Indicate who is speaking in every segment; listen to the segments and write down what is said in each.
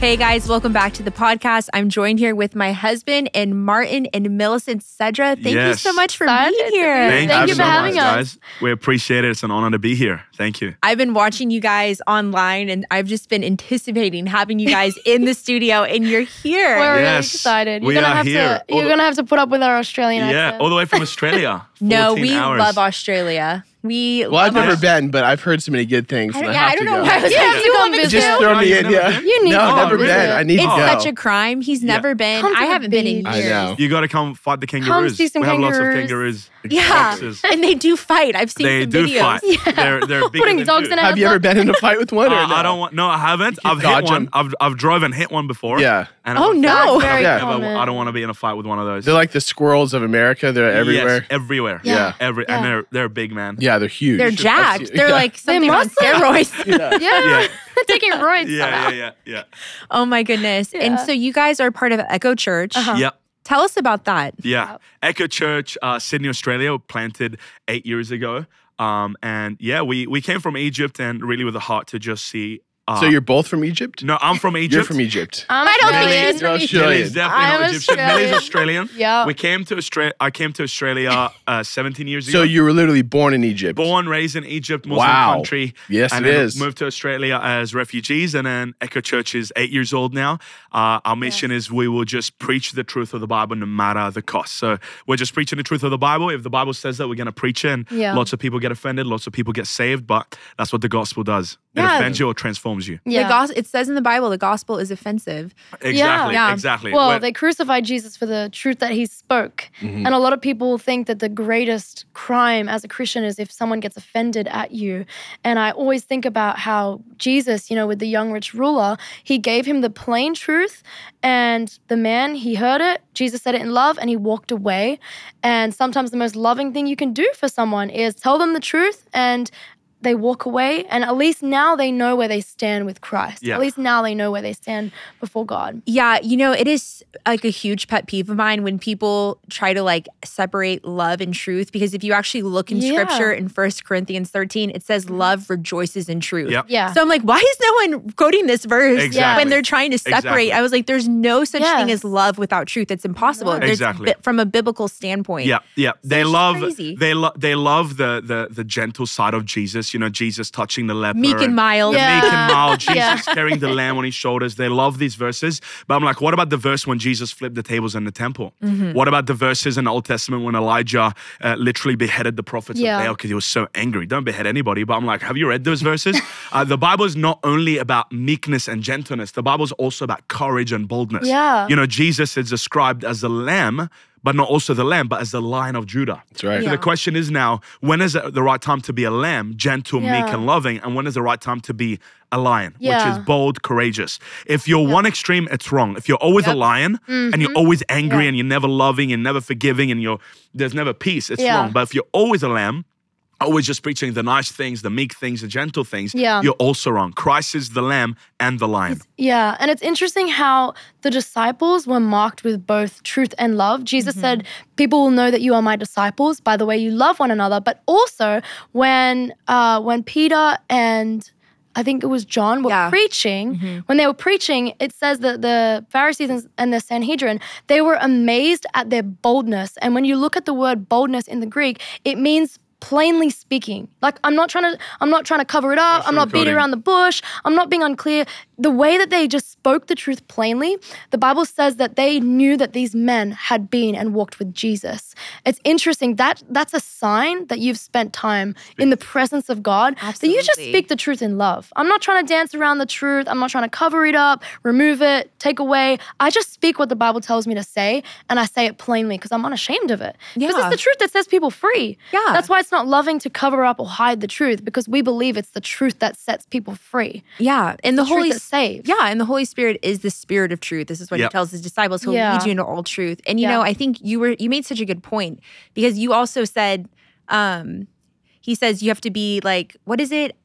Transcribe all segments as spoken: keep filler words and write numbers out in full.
Speaker 1: Hey guys, welcome back to the podcast. I'm joined here with my husband and Martin and Millicent Cedra. Thank
Speaker 2: Yes.
Speaker 1: you so much for
Speaker 3: Excited
Speaker 1: being
Speaker 3: to be
Speaker 1: here.
Speaker 3: here.
Speaker 2: Thank,
Speaker 3: Thank
Speaker 2: you
Speaker 3: you for
Speaker 2: so
Speaker 3: having
Speaker 2: much,
Speaker 3: us.
Speaker 2: guys. We appreciate it. It's an honor to be here. Thank you.
Speaker 1: I've been watching you guys online and I've just been anticipating having you guys in the studio and you're here.
Speaker 3: We're really
Speaker 2: Yes,
Speaker 3: excited. You're
Speaker 2: we
Speaker 3: gonna
Speaker 2: are
Speaker 3: have
Speaker 2: here.
Speaker 3: to.
Speaker 2: All
Speaker 3: You're
Speaker 2: the-
Speaker 3: gonna have to put up with our Australian
Speaker 2: Yeah,
Speaker 3: accent.
Speaker 2: all the way from Australia.
Speaker 1: no,
Speaker 2: fourteen
Speaker 1: we
Speaker 2: hours.
Speaker 1: love Australia. We
Speaker 4: Well, I've
Speaker 1: love
Speaker 4: never
Speaker 1: Aus-
Speaker 4: been, but I've heard so many good things.
Speaker 1: I
Speaker 4: and
Speaker 1: don't,
Speaker 4: I
Speaker 1: yeah,
Speaker 4: have
Speaker 1: I don't
Speaker 4: to
Speaker 1: know
Speaker 4: go.
Speaker 1: why I was
Speaker 3: Yeah,
Speaker 1: like,
Speaker 3: you
Speaker 1: you
Speaker 3: come
Speaker 1: want
Speaker 3: visit.
Speaker 4: Just
Speaker 3: No,
Speaker 4: throw
Speaker 2: no,
Speaker 4: me
Speaker 2: you've
Speaker 4: in,
Speaker 2: never
Speaker 4: yeah.
Speaker 2: been?
Speaker 3: You need
Speaker 4: no,
Speaker 3: to
Speaker 4: I've
Speaker 3: come
Speaker 4: never
Speaker 3: visit.
Speaker 4: been. I need to
Speaker 1: It's
Speaker 4: go.
Speaker 1: such a crime. He's
Speaker 2: Yeah.
Speaker 1: never been.
Speaker 3: Come to
Speaker 1: I
Speaker 3: the
Speaker 1: haven't been in
Speaker 3: beach.
Speaker 1: years.
Speaker 4: I know.
Speaker 2: You got to come fight the kangaroos.
Speaker 3: see some
Speaker 2: we have lots of
Speaker 3: kangaroos.
Speaker 2: kangaroos.
Speaker 1: Yeah,
Speaker 2: boxes.
Speaker 1: and they do fight. I've seen
Speaker 2: They
Speaker 1: some
Speaker 2: do
Speaker 1: videos.
Speaker 2: fight.
Speaker 3: Yeah.
Speaker 2: They're, they're bigger
Speaker 3: Putting
Speaker 2: than
Speaker 3: dogs
Speaker 2: you.
Speaker 3: in a
Speaker 4: Have you ever been in a fight with one or
Speaker 2: Uh,
Speaker 4: no?
Speaker 2: I don't want. No, I haven't.
Speaker 4: You
Speaker 2: I've hit
Speaker 4: dodge
Speaker 2: one.
Speaker 4: 'em.
Speaker 2: I've I've drove and hit one before.
Speaker 4: Yeah.
Speaker 2: And
Speaker 1: Oh,
Speaker 2: I'm
Speaker 1: no.
Speaker 2: afraid-
Speaker 3: That's very
Speaker 4: Yeah.
Speaker 3: common.
Speaker 2: I don't want to be in a fight with one of those.
Speaker 4: They're like the squirrels of America. They're everywhere.
Speaker 2: Yes, everywhere.
Speaker 3: Yeah.
Speaker 2: Every
Speaker 3: Yeah.
Speaker 2: and they're they're big, man.
Speaker 4: Yeah, they're huge.
Speaker 1: They're
Speaker 4: I've
Speaker 1: jacked.
Speaker 4: seen-
Speaker 1: They're
Speaker 4: yeah.
Speaker 1: like something on
Speaker 3: muscle.
Speaker 1: steroids.
Speaker 4: Yeah.
Speaker 3: Yeah,
Speaker 2: Yeah.
Speaker 3: they're taking roids.
Speaker 2: Yeah,
Speaker 3: somehow.
Speaker 2: yeah, yeah, yeah.
Speaker 1: Oh my goodness. And
Speaker 3: Yeah.
Speaker 1: so you guys are part of Echo Church.
Speaker 3: Uh-huh.
Speaker 2: Yep.
Speaker 1: Tell us about that.
Speaker 2: Yeah. Echo Church, uh, Sydney, Australia, were planted eight years ago. Um, and yeah, we we came from Egypt and really with a heart to just see. Uh,
Speaker 4: So you're both from Egypt?
Speaker 2: no, I'm from Egypt.
Speaker 4: You're from Egypt.
Speaker 3: I'm
Speaker 1: I don't think
Speaker 3: Australian.
Speaker 1: he's from
Speaker 4: You're
Speaker 1: Egypt.
Speaker 4: Australian.
Speaker 2: Millie's definitely
Speaker 3: I'm
Speaker 2: not Egyptian.
Speaker 3: Australian.
Speaker 2: Millie's Australian.
Speaker 3: Yeah.
Speaker 2: We came to Australia. I came to Australia uh, seventeen years ago.
Speaker 4: So you were literally born in Egypt.
Speaker 2: Born, raised in Egypt, Muslim
Speaker 4: Wow.
Speaker 2: country.
Speaker 4: Yes,
Speaker 2: and
Speaker 4: it
Speaker 2: then
Speaker 4: is.
Speaker 2: moved to Australia as refugees. And then Echo Church is eight years old now. Uh, our mission is we will just preach the truth of the Bible no matter the cost. So we're just preaching the truth of the Bible. If the Bible says that, we're going to preach it. And
Speaker 3: Yeah.
Speaker 2: lots of people get offended. Lots of people get saved. But that's what the gospel does. It
Speaker 1: Yeah.
Speaker 2: offends you or transforms you.
Speaker 3: Yeah.
Speaker 1: The gos- it says in the Bible the gospel is offensive.
Speaker 2: Exactly.
Speaker 1: Yeah.
Speaker 2: Exactly.
Speaker 3: Well,
Speaker 2: We're-
Speaker 3: they crucified Jesus for the truth that he spoke.
Speaker 4: Mm-hmm.
Speaker 3: And a lot of people think that the greatest crime as a Christian is if someone gets offended at you. And I always think about how Jesus, you know, with the young rich ruler, he gave him the plain truth. And the man, he heard it. Jesus said it in love and he walked away. And sometimes the most loving thing you can do for someone is tell them the truth and they walk away, and at least now they know where they stand with Christ.
Speaker 2: Yeah.
Speaker 3: At least now they know where they stand before God.
Speaker 1: Yeah, you know, it is like a huge pet peeve of mine when people try to like separate love and truth, because if you actually look in
Speaker 3: Yeah.
Speaker 1: scripture in First Corinthians thirteen, it says love rejoices in truth.
Speaker 2: Yep.
Speaker 3: Yeah.
Speaker 1: So I'm like, why is no one quoting this verse
Speaker 2: Exactly.
Speaker 1: when they're trying to separate?
Speaker 2: Exactly.
Speaker 1: I was like, there's no such thing
Speaker 3: Yes.
Speaker 1: as love without truth. It's impossible.
Speaker 3: No.
Speaker 1: There's
Speaker 2: Exactly.
Speaker 1: bi- from a biblical standpoint.
Speaker 2: Yeah, yeah. They
Speaker 1: it's just
Speaker 2: love
Speaker 1: crazy.
Speaker 2: they love they love the the the gentle side of Jesus. You know, Jesus touching the leper,
Speaker 1: Meek and mild.
Speaker 2: the
Speaker 3: Yeah.
Speaker 2: meek and mild. Jesus
Speaker 3: Yeah.
Speaker 2: carrying the lamb on his shoulders. They love these verses. But I'm like, what about the verse when Jesus flipped the tables in the temple?
Speaker 1: Mm-hmm.
Speaker 2: What about the verses in the Old Testament when Elijah uh, literally beheaded the prophets
Speaker 3: Yeah.
Speaker 2: of Baal because he was so angry? Don't behead anybody. But I'm like, have you read those verses? uh, the Bible is not only about meekness and gentleness. The Bible is also about courage and boldness.
Speaker 3: Yeah.
Speaker 2: You know, Jesus is described as the lamb, but not also the lamb, but as the Lion of Judah.
Speaker 4: That's right.
Speaker 2: So
Speaker 1: Yeah.
Speaker 2: the question is now, when is it the right time to be a lamb, gentle, meek,
Speaker 3: Yeah.
Speaker 2: and loving? And when is the right time to be a lion, which
Speaker 3: Yeah.
Speaker 2: is bold, courageous? If you're one extreme, it's wrong. If you're always a lion and you're always angry
Speaker 3: Yeah.
Speaker 2: and you're never loving and never forgiving and you're there's never peace, it's
Speaker 3: Yeah.
Speaker 2: wrong. But if you're always a lamb, always just preaching the nice things, the meek things, the gentle things,
Speaker 3: Yeah.
Speaker 2: you're also wrong. Christ is the lamb and the lion.
Speaker 3: Yeah, and it's interesting how the disciples were marked with both truth and love. Jesus said, people will know that you are my disciples by the way you love one another. But also when uh, when Peter and I think it was John were
Speaker 1: Yeah.
Speaker 3: preaching, when they were preaching, it says that the Pharisees and- and the Sanhedrin, they were amazed at their boldness. And when you look at the word boldness in the Greek, it means plainly speaking. Like I'm not trying to I'm not trying to cover it up. I'm not beating
Speaker 2: sugarcoating.
Speaker 3: around the bush. I'm not being unclear. The way that they just spoke the truth plainly, the Bible says that they knew that these men had been and walked with Jesus. It's interesting. That that's a sign that you've spent time in the presence of God. That you just
Speaker 1: Absolutely.
Speaker 3: speak the truth in love. I'm not trying to dance around the truth. I'm not trying to cover it up, remove it, take away. I just speak what the Bible tells me to say, and I say it plainly because I'm unashamed of it. Because
Speaker 1: Yeah.
Speaker 3: it's the truth that sets people free.
Speaker 1: Yeah.
Speaker 3: That's why it's not loving to cover up or hide the truth, because we believe it's the truth that sets people free.
Speaker 1: Yeah, and the,
Speaker 3: The truth
Speaker 1: Holy
Speaker 3: that saves.
Speaker 1: Yeah, and the Holy Spirit is the Spirit of truth. This is what
Speaker 2: Yep.
Speaker 1: He tells His disciples. He'll
Speaker 3: Yeah.
Speaker 1: lead you into all truth. And you
Speaker 3: Yeah.
Speaker 1: know, I think you were you made such a good point, because you also said, um, He says you have to be like, what is it?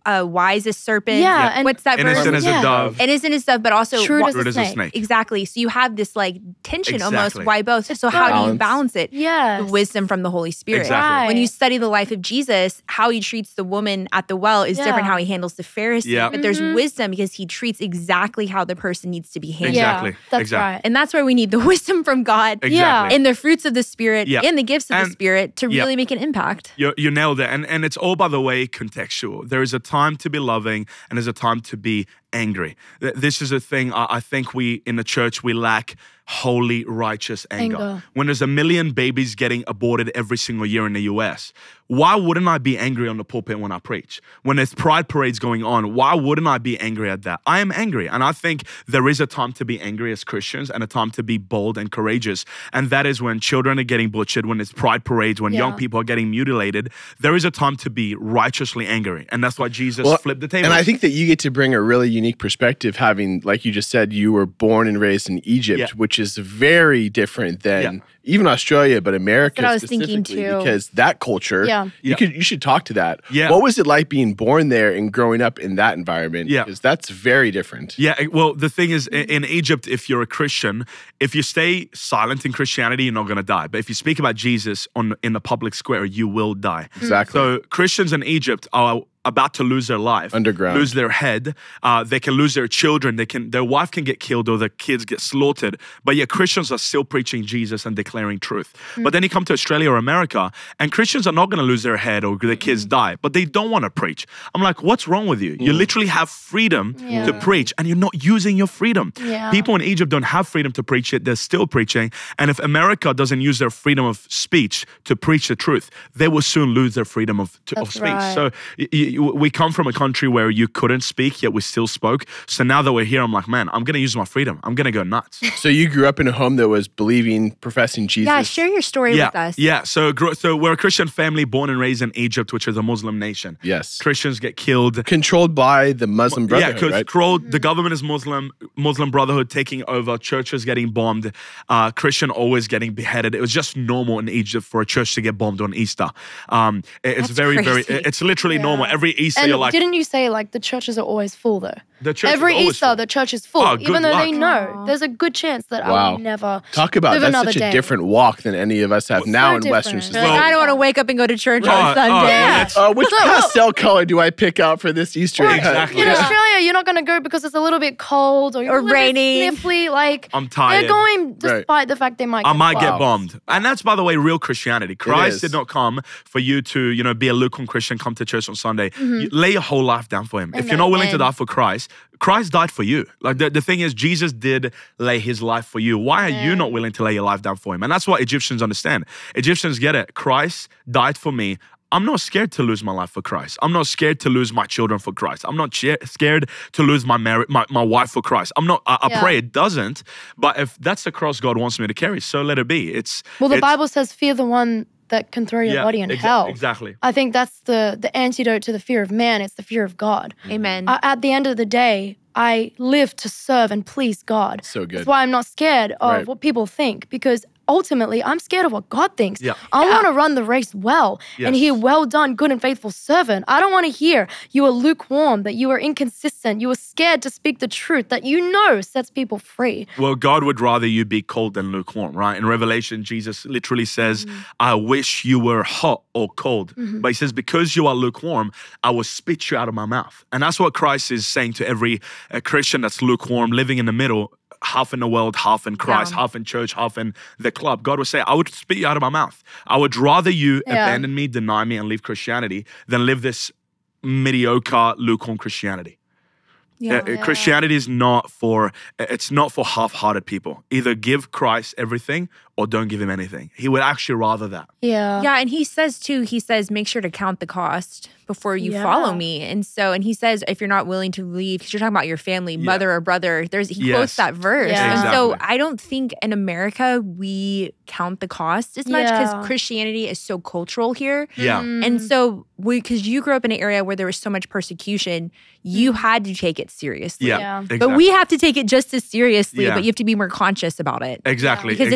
Speaker 1: uh, wise as serpent.
Speaker 3: Yeah, and-
Speaker 1: What's that
Speaker 2: Innocent
Speaker 1: verse?
Speaker 2: as
Speaker 3: Yeah.
Speaker 2: a dove.
Speaker 1: Innocent as dove, but also
Speaker 3: Shrewd
Speaker 1: wa-
Speaker 3: as a
Speaker 2: Shrewd as a
Speaker 3: snake.
Speaker 2: snake.
Speaker 1: exactly. So you have this like tension almost.
Speaker 2: Exactly.
Speaker 1: Why both? So how do you
Speaker 4: Balance.
Speaker 1: balance it?
Speaker 3: Yes.
Speaker 1: The wisdom from the Holy Spirit.
Speaker 2: Exactly.
Speaker 1: When you study the life of Jesus, how he treats the woman at the well is different
Speaker 3: Yeah.
Speaker 1: how he handles the Pharisee.
Speaker 2: Yeah.
Speaker 1: But there's
Speaker 3: Mhm.
Speaker 1: wisdom because he treats exactly how the person needs to be handled.
Speaker 2: Exactly.
Speaker 3: Yeah, that's
Speaker 2: Exactly.
Speaker 3: right.
Speaker 1: And that's where we need the wisdom from God
Speaker 2: Exactly.
Speaker 1: and the fruits of the Spirit
Speaker 2: Yeah.
Speaker 1: and the gifts of
Speaker 2: And-
Speaker 1: the Spirit to
Speaker 2: yeah.
Speaker 1: really make an impact.
Speaker 2: You, you nailed it. And, and it's all, by the way, contextual. There is a time to be loving and there's a time to be angry. Th- This is a thing I, I think we, in the church, we lack holy, righteous anger.
Speaker 3: Anger.
Speaker 2: When there's a million babies getting aborted every single year in the U S, why wouldn't I be angry on the pulpit when I preach? When there's pride parades going on, why wouldn't I be angry at that? I am angry. And I think there is a time to be angry as Christians and a time to be bold and courageous. And that is when children are getting butchered, when it's pride parades, when young
Speaker 3: Yeah.
Speaker 2: people are getting mutilated. There is a time to be righteously angry. And that's why Jesus
Speaker 4: Well,
Speaker 2: flipped the table.
Speaker 4: And I think that you get to bring a really unique perspective, having, like you just said, you were born and raised in Egypt,
Speaker 2: Yeah.
Speaker 4: which is very different than
Speaker 2: Yeah.
Speaker 4: even Australia, but America
Speaker 1: That's what I was thinking
Speaker 4: specifically,
Speaker 1: too.
Speaker 4: because that culture,
Speaker 3: Yeah.
Speaker 4: you
Speaker 2: Yeah.
Speaker 4: could you should talk to that.
Speaker 2: Yeah.
Speaker 4: What was it like being born there and growing up in that environment?
Speaker 2: Yeah.
Speaker 4: Because that's very different.
Speaker 2: Yeah, eh, well, the thing is, i- in Egypt, if you're a Christian, if you stay silent in Christianity, you're not going to die. But if you speak about Jesus on in the public square, you will die.
Speaker 4: Exactly.
Speaker 2: So Christians in Egypt are about to lose their life,
Speaker 4: Underground.
Speaker 2: lose their head. Uh, they can lose their children. They can, their wife can get killed or their kids get slaughtered. But yet Christians are still preaching Jesus and declaring truth. But then you come to Australia or America, and Christians are not going to lose their head or their kids die, but they don't want to preach. I'm like, what's wrong with you? You literally have freedom to
Speaker 3: Yeah.
Speaker 2: preach, and you're not using your freedom.
Speaker 3: Yeah.
Speaker 2: People in Egypt don't have freedom to preach yet. They're still preaching. And if America doesn't use their freedom of speech to preach the truth, they will soon lose their freedom of, to, of
Speaker 3: That's
Speaker 2: speech.
Speaker 3: right.
Speaker 2: So y- y- we come from a country where you couldn't speak, yet we still spoke. So now that we're here, I'm like, man, I'm going to use my freedom. I'm going to go nuts.
Speaker 4: So you grew up in a home that was believing, professing Jesus.
Speaker 1: Yeah, share your story
Speaker 2: yeah,
Speaker 1: with us.
Speaker 2: yeah. So, gro- so we're a Christian family born and raised in Egypt, which is a Muslim nation.
Speaker 4: Yes.
Speaker 2: Christians get killed.
Speaker 4: Controlled by the Muslim Brotherhood,
Speaker 2: yeah,
Speaker 4: right?
Speaker 2: controlled. The government is Muslim. Muslim Brotherhood taking over. Churches getting bombed. Uh, Christian always getting beheaded. It was just normal in Egypt for a church to get bombed on Easter. Um, it- it's
Speaker 1: That's
Speaker 2: very, very.
Speaker 1: crazy.
Speaker 2: It's literally
Speaker 3: Yeah.
Speaker 2: normal. Every Easter,
Speaker 3: And
Speaker 2: you're like,
Speaker 3: didn't you say like the churches are always full though?
Speaker 2: the church.
Speaker 3: Every
Speaker 2: is always
Speaker 3: Easter,
Speaker 2: full.
Speaker 3: the church is full,
Speaker 2: Oh, good
Speaker 3: even though they
Speaker 2: luck.
Speaker 3: know
Speaker 1: Aw.
Speaker 3: there's a good chance that I
Speaker 4: Wow.
Speaker 3: will never.
Speaker 4: Talk about
Speaker 3: live
Speaker 4: that's
Speaker 3: another
Speaker 4: such a
Speaker 3: day.
Speaker 4: different walk than any of us have
Speaker 3: It's
Speaker 4: now
Speaker 3: so
Speaker 4: in
Speaker 3: different.
Speaker 4: Western
Speaker 3: You're
Speaker 1: You're
Speaker 4: society.
Speaker 1: like,
Speaker 2: Well-
Speaker 1: I don't want to wake up and go to church
Speaker 2: Oh,
Speaker 1: on
Speaker 2: oh,
Speaker 1: Sunday.
Speaker 2: yeah, it's-
Speaker 4: Uh, which
Speaker 3: Look, look.
Speaker 4: pastel color do I pick out for this Easter
Speaker 3: Or
Speaker 4: egg?
Speaker 2: Exactly.
Speaker 3: In
Speaker 2: Yeah.
Speaker 3: Australia, you're not going to go because it's a little bit cold or, you're
Speaker 1: Or
Speaker 3: a little bit
Speaker 1: raining.
Speaker 3: sniffly. Like
Speaker 2: I'm tired.
Speaker 3: they're going
Speaker 4: Right.
Speaker 3: despite the fact they might.
Speaker 2: I
Speaker 3: get
Speaker 2: might get
Speaker 3: bombed.
Speaker 2: bombed. And that's, by the way, real Christianity. Christ
Speaker 4: is.
Speaker 2: did not come for you to, you know, be a lukewarm Christian, come to church on Sunday.
Speaker 3: Mm-hmm.
Speaker 2: You lay your whole life down for him. If you're not willing to
Speaker 1: Amen.
Speaker 2: die for Christ, Christ died for you. Like the, the thing is, Jesus did lay his life for you. Why are you
Speaker 3: Amen.
Speaker 2: not willing to lay your life down for him? And that's what Egyptians understand. Egyptians get it. Christ died for me. I'm not scared to lose my life for Christ. I'm not scared to lose my children for Christ. I'm not che- scared to lose my marriage, my, my wife for Christ. I'm not. I, I
Speaker 3: Yeah.
Speaker 2: pray it doesn't. But if that's the cross God wants me to carry, so let it be. It's
Speaker 3: Well, the
Speaker 2: it's-
Speaker 3: Bible says, "Fear the one that can throw your
Speaker 2: Yeah,
Speaker 3: body in
Speaker 2: exa-
Speaker 3: hell."
Speaker 2: Exactly.
Speaker 3: I think that's the the antidote to the fear of man. It's the fear of God.
Speaker 1: Amen.
Speaker 3: I, at the end of the day, I live to serve and please God.
Speaker 4: So good.
Speaker 3: That's why I'm not scared of
Speaker 4: Right.
Speaker 3: what people think, because ultimately I'm scared of what God thinks.
Speaker 2: Yeah.
Speaker 3: I
Speaker 1: Yeah.
Speaker 3: want to run the race well and
Speaker 2: Yes.
Speaker 3: hear, "Well done, good and faithful servant." I don't want to hear you are lukewarm, that you are inconsistent, you are scared to speak the truth that you know sets people free.
Speaker 2: Well, God would rather you be cold than lukewarm, right? In Revelation, Jesus literally says,
Speaker 3: Mm-hmm.
Speaker 2: I wish you were hot or cold. But he says, because you are lukewarm, I will spit you out of my mouth. And that's what Christ is saying to every uh, Christian that's lukewarm, living in the middle, half in the world, half in Christ,
Speaker 1: Yeah.
Speaker 2: half in church, half in the club. God would say, I would spit you out of my mouth. I would rather you
Speaker 3: Yeah.
Speaker 2: abandon me, deny me, and leave Christianity than live this mediocre, lukewarm Christianity.
Speaker 1: yeah.
Speaker 2: Uh, Christianity is not for it's not for half-hearted people. Either give Christ everything or don't give him anything. He would actually rather that.
Speaker 3: Yeah.
Speaker 1: Yeah, and he says too, he says, make sure to count the cost before you
Speaker 3: Yeah.
Speaker 1: follow me. And so, and he says, if you're not willing to leave, because you're talking about your family, mother or brother, there's he
Speaker 2: Yes.
Speaker 1: quotes that verse.
Speaker 3: Yeah.
Speaker 1: And so
Speaker 2: Exactly.
Speaker 1: I don't think in America we count the cost as much
Speaker 3: Yeah.
Speaker 1: because Christianity is so cultural here.
Speaker 2: Yeah.
Speaker 3: Mm.
Speaker 1: And so we because you grew up in an area where there was so much persecution, you had to take it seriously.
Speaker 2: Yeah.
Speaker 3: Yeah.
Speaker 2: Exactly.
Speaker 1: But we have to take it just as seriously,
Speaker 2: Yeah.
Speaker 1: but you have to be more conscious about it.
Speaker 2: exactly.
Speaker 1: Because
Speaker 2: Ex-
Speaker 1: it's not going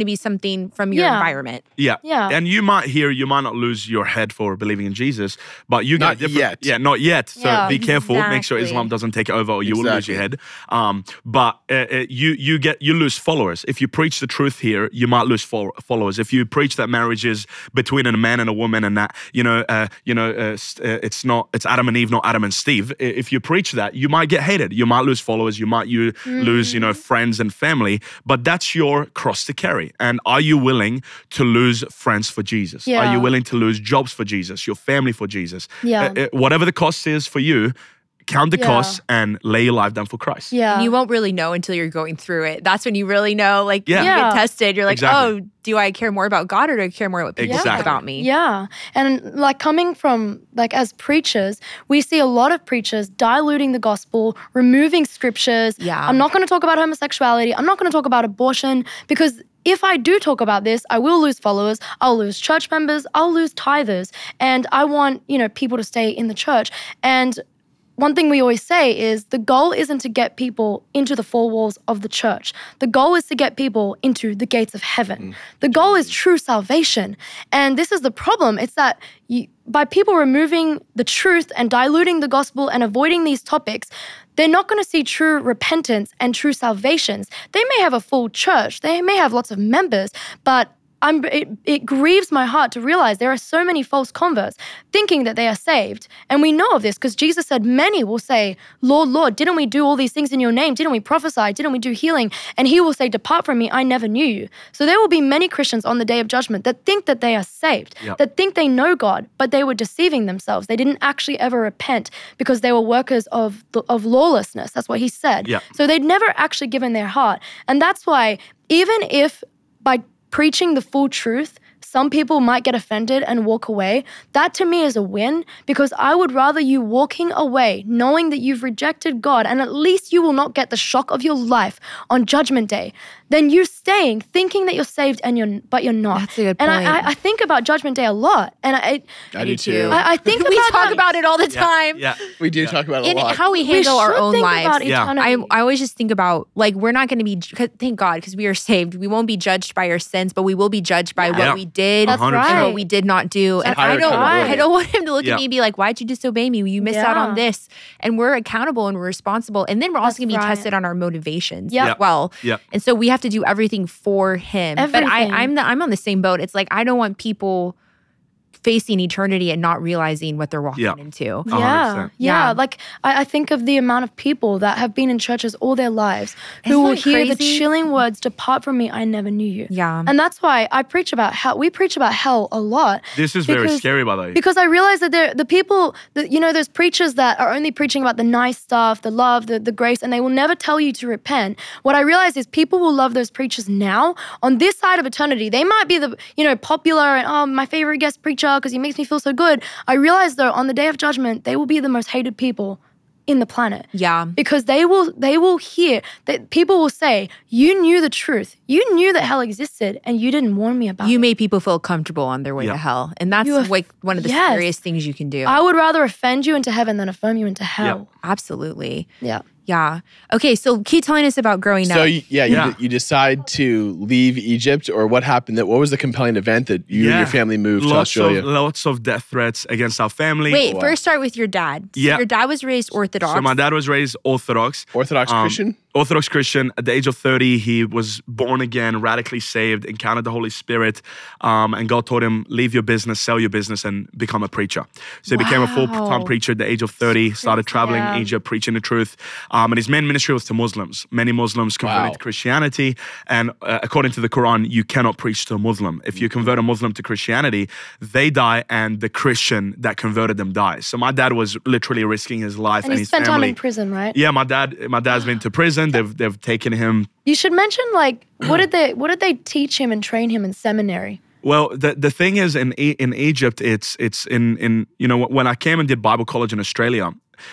Speaker 1: to be something from your
Speaker 3: Yeah.
Speaker 1: environment.
Speaker 2: Yeah.
Speaker 3: Yeah.
Speaker 2: And you might hear, you might not lose your head for believing in Jesus, but you get
Speaker 4: Not
Speaker 2: a different.
Speaker 4: yet.
Speaker 2: Yeah, not yet. So
Speaker 3: Yeah.
Speaker 2: be careful. Make sure
Speaker 1: Exactly.
Speaker 2: Islam doesn't take it over, or you will lose
Speaker 4: Exactly.
Speaker 2: your head. Um, but uh, uh, you you get you lose followers if you preach the truth here. You might lose fol- followers if you preach that marriage is between a man and a woman, and that you know uh, you know uh, st- uh, it's not it's Adam and Eve, not Adam and Steve. I- If you preach that, you might get hated. You might lose followers. You might you lose you know friends and family. But that's your cross to carry. And are you willing to lose friends for Jesus? Are
Speaker 3: Yeah.
Speaker 2: you willing to lose jobs for Jesus? Your family for Jesus?
Speaker 3: Yeah.
Speaker 2: Uh, uh, whatever the cost is for you, count the
Speaker 3: Yeah.
Speaker 2: costs and lay your life down for Christ.
Speaker 3: Yeah.
Speaker 1: And you won't really know until you're going through it. That's when you really know, like,
Speaker 2: Yeah.
Speaker 1: you
Speaker 3: Yeah.
Speaker 1: get tested. You're like,
Speaker 2: Exactly.
Speaker 1: oh, do I care more about God or do I care more what people
Speaker 2: Exactly.
Speaker 1: think about me?
Speaker 3: Yeah. And like coming from, like, as preachers, we see a lot of preachers diluting the gospel, removing scriptures.
Speaker 1: Yeah.
Speaker 3: I'm not going to talk about homosexuality. I'm not going to talk about abortion because if I do talk about this, I will lose followers, I'll lose church members, I'll lose tithers. And I want, you know, people to stay in the church. And one thing we always say is the goal isn't to get people into the four walls of the church. The goal is to get people into the gates of heaven. The goal is true salvation. And this is the problem. It's that you, by people removing the truth and diluting the gospel and avoiding these topics, they're not going to see true repentance and true salvations. They may have a full church. They may have lots of members, but I'm, it, it grieves my heart to realize there are so many false converts thinking that they are saved. And we know of this because Jesus said many will say, Lord, Lord, didn't we do all these things in your name? Didn't we prophesy? Didn't we do healing? And he will say, depart from me, I never knew you. So there will be many Christians on the day of judgment that think that they are saved,
Speaker 2: Yep.
Speaker 3: that think they know God, but they were deceiving themselves. They didn't actually ever repent because they were workers of, of lawlessness. That's what he said.
Speaker 2: Yep.
Speaker 3: So they'd never actually given their heart. And that's why even if by preaching the full truth, some people might get offended and walk away. That to me is a win because I would rather you walking away knowing that you've rejected God and at least you will not get the shock of your life on Judgment Day than you staying thinking that you're saved and you're but you're not.
Speaker 1: That's a good
Speaker 3: And I,
Speaker 1: point.
Speaker 3: I, I think about Judgment Day a lot, and I
Speaker 4: I do too.
Speaker 3: I, I think
Speaker 1: we
Speaker 3: about
Speaker 1: talk
Speaker 3: that.
Speaker 1: about it all the time.
Speaker 2: Yeah.
Speaker 4: We do talk about it a
Speaker 1: And
Speaker 4: lot.
Speaker 1: how we
Speaker 3: We
Speaker 1: handle our
Speaker 3: should
Speaker 1: own
Speaker 3: think
Speaker 1: lives.
Speaker 3: about
Speaker 2: Yeah.
Speaker 3: eternity.
Speaker 1: I, I always just think about, like, we're not going to be, 'cause thank God, because we are saved. We won't be judged by our sins, but we will be judged by
Speaker 3: Yeah.
Speaker 1: what
Speaker 2: Yeah.
Speaker 1: we did
Speaker 3: That's
Speaker 2: one hundred
Speaker 1: and
Speaker 2: percent.
Speaker 3: right.
Speaker 1: what we did not do. And
Speaker 4: higher
Speaker 1: I don't,
Speaker 4: accountability.
Speaker 1: I don't want him to look
Speaker 2: Yeah.
Speaker 1: at me and be like, why'd you disobey me? You missed out on
Speaker 3: Yeah.
Speaker 1: this. And we're accountable and we're responsible. And then we're also
Speaker 3: That's
Speaker 1: going to be
Speaker 3: right.
Speaker 1: tested on our motivations
Speaker 3: Yep.
Speaker 1: as well.
Speaker 2: Yep.
Speaker 1: And so we have to do everything for him. But I,
Speaker 3: Everything.
Speaker 1: I'm the, I'm on the same boat. It's like, I don't want people facing eternity and not realizing what they're walking
Speaker 2: Yeah.
Speaker 1: into.
Speaker 2: one hundred
Speaker 3: Yeah,
Speaker 2: percent.
Speaker 3: yeah.
Speaker 1: Yeah.
Speaker 3: Like I, I think of the amount of people that have been in churches all their lives who
Speaker 1: Isn't
Speaker 3: will
Speaker 1: that
Speaker 3: hear the
Speaker 1: crazy?
Speaker 3: chilling words, "Depart from me, I never knew you."
Speaker 1: Yeah.
Speaker 3: And that's why I preach about hell. We preach about hell a lot.
Speaker 2: This is very
Speaker 3: because-
Speaker 2: scary, by the way.
Speaker 3: Because I realize that there, the people, that you know, there's preachers that are only preaching about the nice stuff, the love, the, the grace, and they will never tell you to repent. What I realize is people will love those preachers now. On this side of eternity, they might be the, you know, popular and, oh, my favorite guest preacher because he makes me feel so good. I realize, though, on the day of judgment, they will be the most hated people in the planet.
Speaker 1: Yeah.
Speaker 3: Because they will they will hear that people will say, you knew the truth. You knew that hell existed and you didn't warn me about
Speaker 1: You
Speaker 3: it.
Speaker 1: made people feel comfortable on their way
Speaker 2: Yeah.
Speaker 1: to hell. And that's
Speaker 3: You have-
Speaker 1: like one of the
Speaker 3: yes.
Speaker 1: scariest things you can do.
Speaker 3: I would rather offend you into heaven than affirm you into hell.
Speaker 1: Absolutely.
Speaker 3: Yeah.
Speaker 1: Yeah. Okay, so keep telling us about growing
Speaker 4: So
Speaker 1: up.
Speaker 4: you, yeah,
Speaker 2: Yeah.
Speaker 4: You, you decide to leave Egypt, or what happened? That what was the compelling event that you and
Speaker 2: Yeah.
Speaker 4: your family moved to
Speaker 2: lots
Speaker 4: Australia?
Speaker 2: Of, lots of death threats against our family.
Speaker 1: Wait,
Speaker 4: wow.
Speaker 1: first start with your dad. So
Speaker 2: Yeah.
Speaker 1: your dad was raised Orthodox.
Speaker 2: So my dad was raised Orthodox.
Speaker 4: Orthodox
Speaker 2: Um,
Speaker 4: Christian.
Speaker 2: Orthodox Christian. At the age of thirty, he was born again, radically saved, encountered the Holy Spirit, um, and God told him, leave your business, sell your business, and become a preacher. So he became a full-time
Speaker 1: Wow.
Speaker 2: preacher at the age of thirty, started traveling
Speaker 3: Yeah.
Speaker 2: Egypt, preaching the truth. Um, and his main ministry was to Muslims. Many Muslims converted
Speaker 4: Wow.
Speaker 2: to Christianity. And uh, according to the Quran, you cannot preach to a Muslim. If you convert a Muslim to Christianity, they die, and the Christian that converted them dies. So my dad was literally risking his life
Speaker 3: And
Speaker 2: and,
Speaker 3: he
Speaker 2: his
Speaker 3: spent
Speaker 2: family.
Speaker 3: time in prison, right?
Speaker 2: Yeah, my dad. My dad's been to prison. They've they've taken him.
Speaker 3: You should mention, like, what did they what did they teach him and train him in seminary?
Speaker 2: Well, the the thing is, in E- in Egypt, it's it's in in you know when I came and did Bible college in Australia,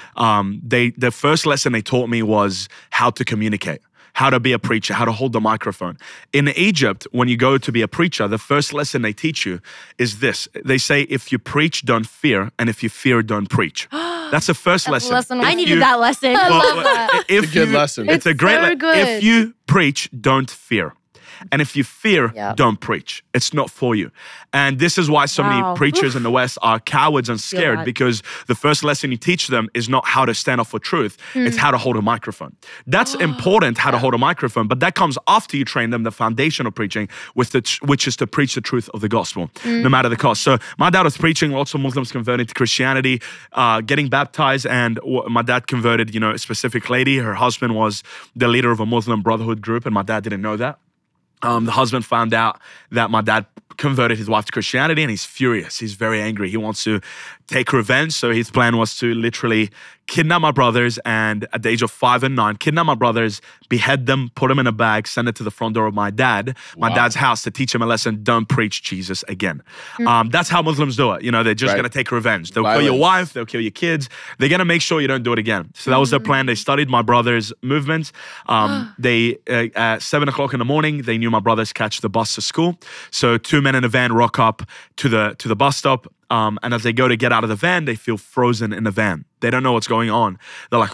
Speaker 2: um, they the first lesson they taught me was how to communicate, how to be a preacher, how to hold the microphone. In Egypt, when you go to be a preacher, the first lesson they teach you is this. They say, if you preach, don't fear, and if you fear, don't preach. That's the first
Speaker 3: That's a
Speaker 2: lesson.
Speaker 3: lesson
Speaker 2: If
Speaker 3: I
Speaker 1: I needed
Speaker 2: you-
Speaker 1: that lesson.
Speaker 3: I
Speaker 2: Well,
Speaker 3: love
Speaker 2: well,
Speaker 3: that.
Speaker 2: If
Speaker 4: It's a good
Speaker 2: you-
Speaker 4: lesson.
Speaker 2: It's,
Speaker 3: It's
Speaker 2: a great
Speaker 3: so
Speaker 2: le-
Speaker 3: good.
Speaker 2: If you preach, don't fear. And if you fear,
Speaker 3: Yeah.
Speaker 2: don't preach. It's not for you. And this is why so
Speaker 1: Wow.
Speaker 2: many preachers in the West are cowards and scared,
Speaker 1: that.
Speaker 2: because the first lesson you teach them is not how to stand up for truth. It's how to hold a microphone. That's important, how to hold a microphone, but that comes after you train them the foundation of preaching, with the, which is to preach the truth of the gospel, no matter the cost. So my dad was preaching, lots of Muslims converting to Christianity, uh, getting baptized, and w- my dad converted, you know, a specific lady. Her husband was the leader of a Muslim Brotherhood group, and my dad didn't know that. Um, the husband found out that my dad converted his wife to Christianity, and he's furious. He's very angry. He wants to take revenge. So his plan was to literally kidnap my brothers, and at the age of five and nine, kidnap my brothers, behead them, put them in a bag, send it to the front door of my dad, my
Speaker 4: Wow.
Speaker 2: dad's house, to teach him a lesson. Don't preach Jesus again. Um, that's how Muslims do it. You know, they're just
Speaker 4: Right.
Speaker 2: going to take revenge. They'll kill your
Speaker 4: Violence.
Speaker 2: wife, they'll kill your kids. They're going to make sure you don't do it again. So that was their plan. They studied my brother's movements. Um, they, uh, at seven o'clock in the morning, they knew my brothers catch the bus to school. So two men in a van rock up to the, to the bus stop. Um, and as they go to get out of the van, they feel frozen in the van. They don't know what's going on. They're like,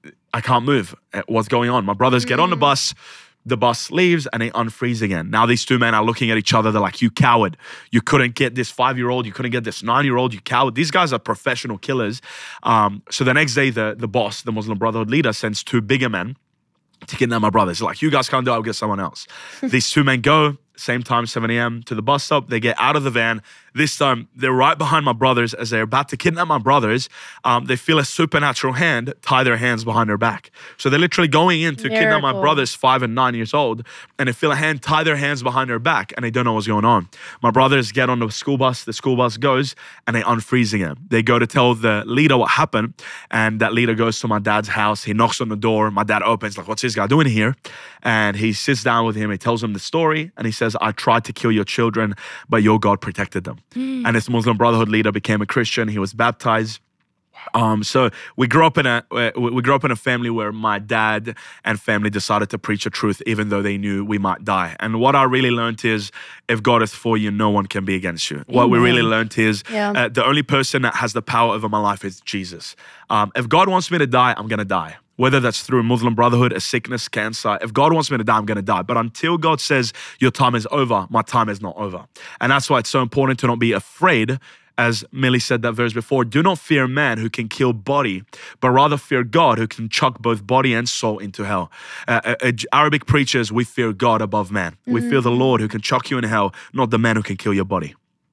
Speaker 2: I can't move. What's going on? My brothers get on the bus. The bus leaves and they unfreeze again. Now these two men are looking at each other. They're like, you coward. You couldn't get this five-year-old. You couldn't get this nine-year-old. You coward. These guys are professional killers. Um, so the next day, the, the boss, the Muslim Brotherhood leader, sends two bigger men to kidnap my brothers. They're like, you guys can't do it. I'll get someone else. These two men go, same time, seven a.m. to the bus stop. They get out of the van. This time, they're right behind my brothers. As they're about to kidnap my brothers, um, they feel a supernatural hand tie their hands behind their back. So they're literally going in to kidnap my
Speaker 3: Miracle.
Speaker 2: brothers, five and nine years old, and they feel a hand tie their hands behind their back, and they don't know what's going on. My brothers get on the school bus. The school bus goes, and they unfreeze again. They go to tell the leader what happened, and that leader goes to my dad's house. He knocks on the door. My dad opens, like, what's this guy doing here? And he sits down with him. He tells him the story, and he says, I tried to kill your children, but your God protected them. And this Muslim Brotherhood leader became a Christian. He was baptized. Um, so we grew up in a we we grew up in a family where my dad and family decided to preach the truth, even though they knew we might die. And what I really learned is, if God is for you, no one can be against you. What we really learned is,
Speaker 3: Yeah.
Speaker 2: uh, the only person that has the power over my life is Jesus. Um, if God wants me to die, I'm gonna die. Whether that's through a Muslim Brotherhood, a sickness, cancer. If God wants me to die, I'm going to die. But until God says your time is over, my time is not over. And that's why it's so important to not be afraid. As Millie said that verse before, do not fear man who can kill body, but rather fear God who can chuck both body and soul into hell. Uh, uh, uh, Arabic preachers, we fear God above man. We fear the Lord who can chuck you in hell, not the man who can kill your body.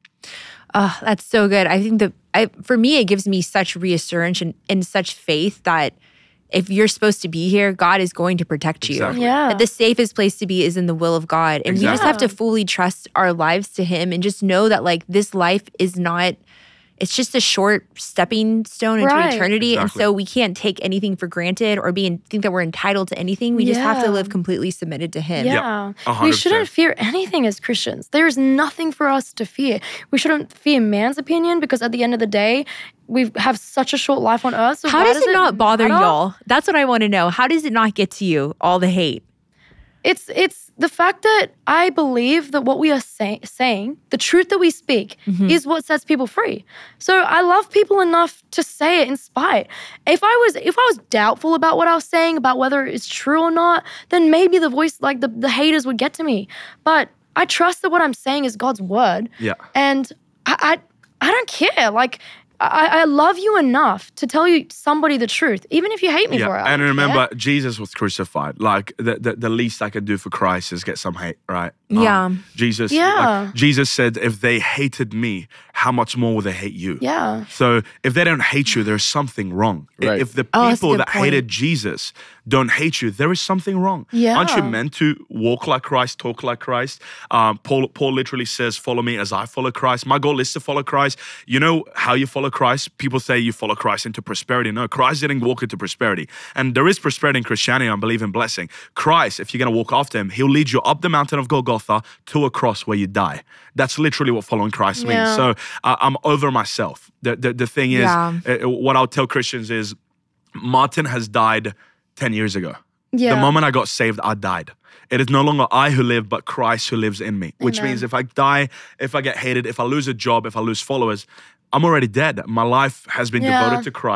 Speaker 1: Oh, that's so good. I think that I, for me, it gives me such reassurance and, and such faith that if you're supposed to be here, God is going to protect you.
Speaker 2: Exactly.
Speaker 3: Yeah.
Speaker 1: That the safest place to be is in the will of God. And we just have to
Speaker 3: Exactly.
Speaker 1: fully trust our lives to Him and just know that like this life is not, it's just a short stepping stone into
Speaker 3: Right.
Speaker 1: eternity. And
Speaker 2: Exactly.
Speaker 1: so we can't take anything for granted or be in, think that we're entitled to anything. We just have to
Speaker 3: Yeah.
Speaker 1: live completely submitted to Him.
Speaker 3: Yeah.
Speaker 2: a
Speaker 3: We
Speaker 2: hundred
Speaker 3: shouldn't
Speaker 2: percent.
Speaker 3: fear anything as Christians. There is nothing for us to fear. We shouldn't fear man's opinion because at the end of the day, we have such a short life on earth. So
Speaker 1: How
Speaker 3: why
Speaker 1: does it not bother
Speaker 3: matter?
Speaker 1: y'all? That's what I want to know. How does it not get to you, all the hate?
Speaker 3: It's it's the fact that I believe that what we are say- saying, the truth that we speak,
Speaker 1: Mm-hmm.
Speaker 3: is what sets people free. So I love people enough to say it in spite. If I was if I was doubtful about what I was saying, about whether it's true or not, then maybe the voice, like the, the haters would get to me. But I trust that what I'm saying is God's word.
Speaker 2: Yeah.
Speaker 3: And I I, I don't care. Like I, I love you enough to tell you somebody the truth, even if you hate me for it. I
Speaker 2: And
Speaker 3: don't
Speaker 2: remember,
Speaker 3: care.
Speaker 2: Jesus was crucified. Like the, the the least I could do for Christ is get some hate, right?
Speaker 1: Yeah.
Speaker 2: Jesus.
Speaker 3: Yeah.
Speaker 2: like, Jesus said, if they hated me, how much more will they hate you?
Speaker 3: Yeah.
Speaker 2: So if they don't hate you, there's something wrong. I-
Speaker 4: Right.
Speaker 2: If the
Speaker 1: Oh, that's a
Speaker 2: people
Speaker 1: good
Speaker 2: that
Speaker 1: point.
Speaker 2: hated Jesus don't hate you, there is something wrong.
Speaker 3: Yeah.
Speaker 2: Aren't you meant to walk like Christ, talk like Christ? Um, Paul, Paul literally says, follow me as I follow Christ. My goal is to follow Christ. You know how you follow Christ? People say you follow Christ into prosperity. No, Christ didn't walk into prosperity. And there is prosperity in Christianity. I believe in blessing. Christ, if you're going to walk after him, he'll lead you up the mountain of Golgotha to a cross where you die. That's literally what following Christ means.
Speaker 3: Yeah.
Speaker 2: So uh, I'm over myself. The, the, the thing is,
Speaker 1: Yeah.
Speaker 2: uh, what I'll tell Christians is, Martin has died ten years ago.
Speaker 3: Yeah.
Speaker 2: The moment I got saved, I died. It is no longer I who live, but Christ who lives in me. Which
Speaker 3: Amen.
Speaker 2: means if I die, if I get hated, if I lose a job, if I lose followers, I'm already dead. My life has been
Speaker 3: Yeah.
Speaker 2: devoted to Christ.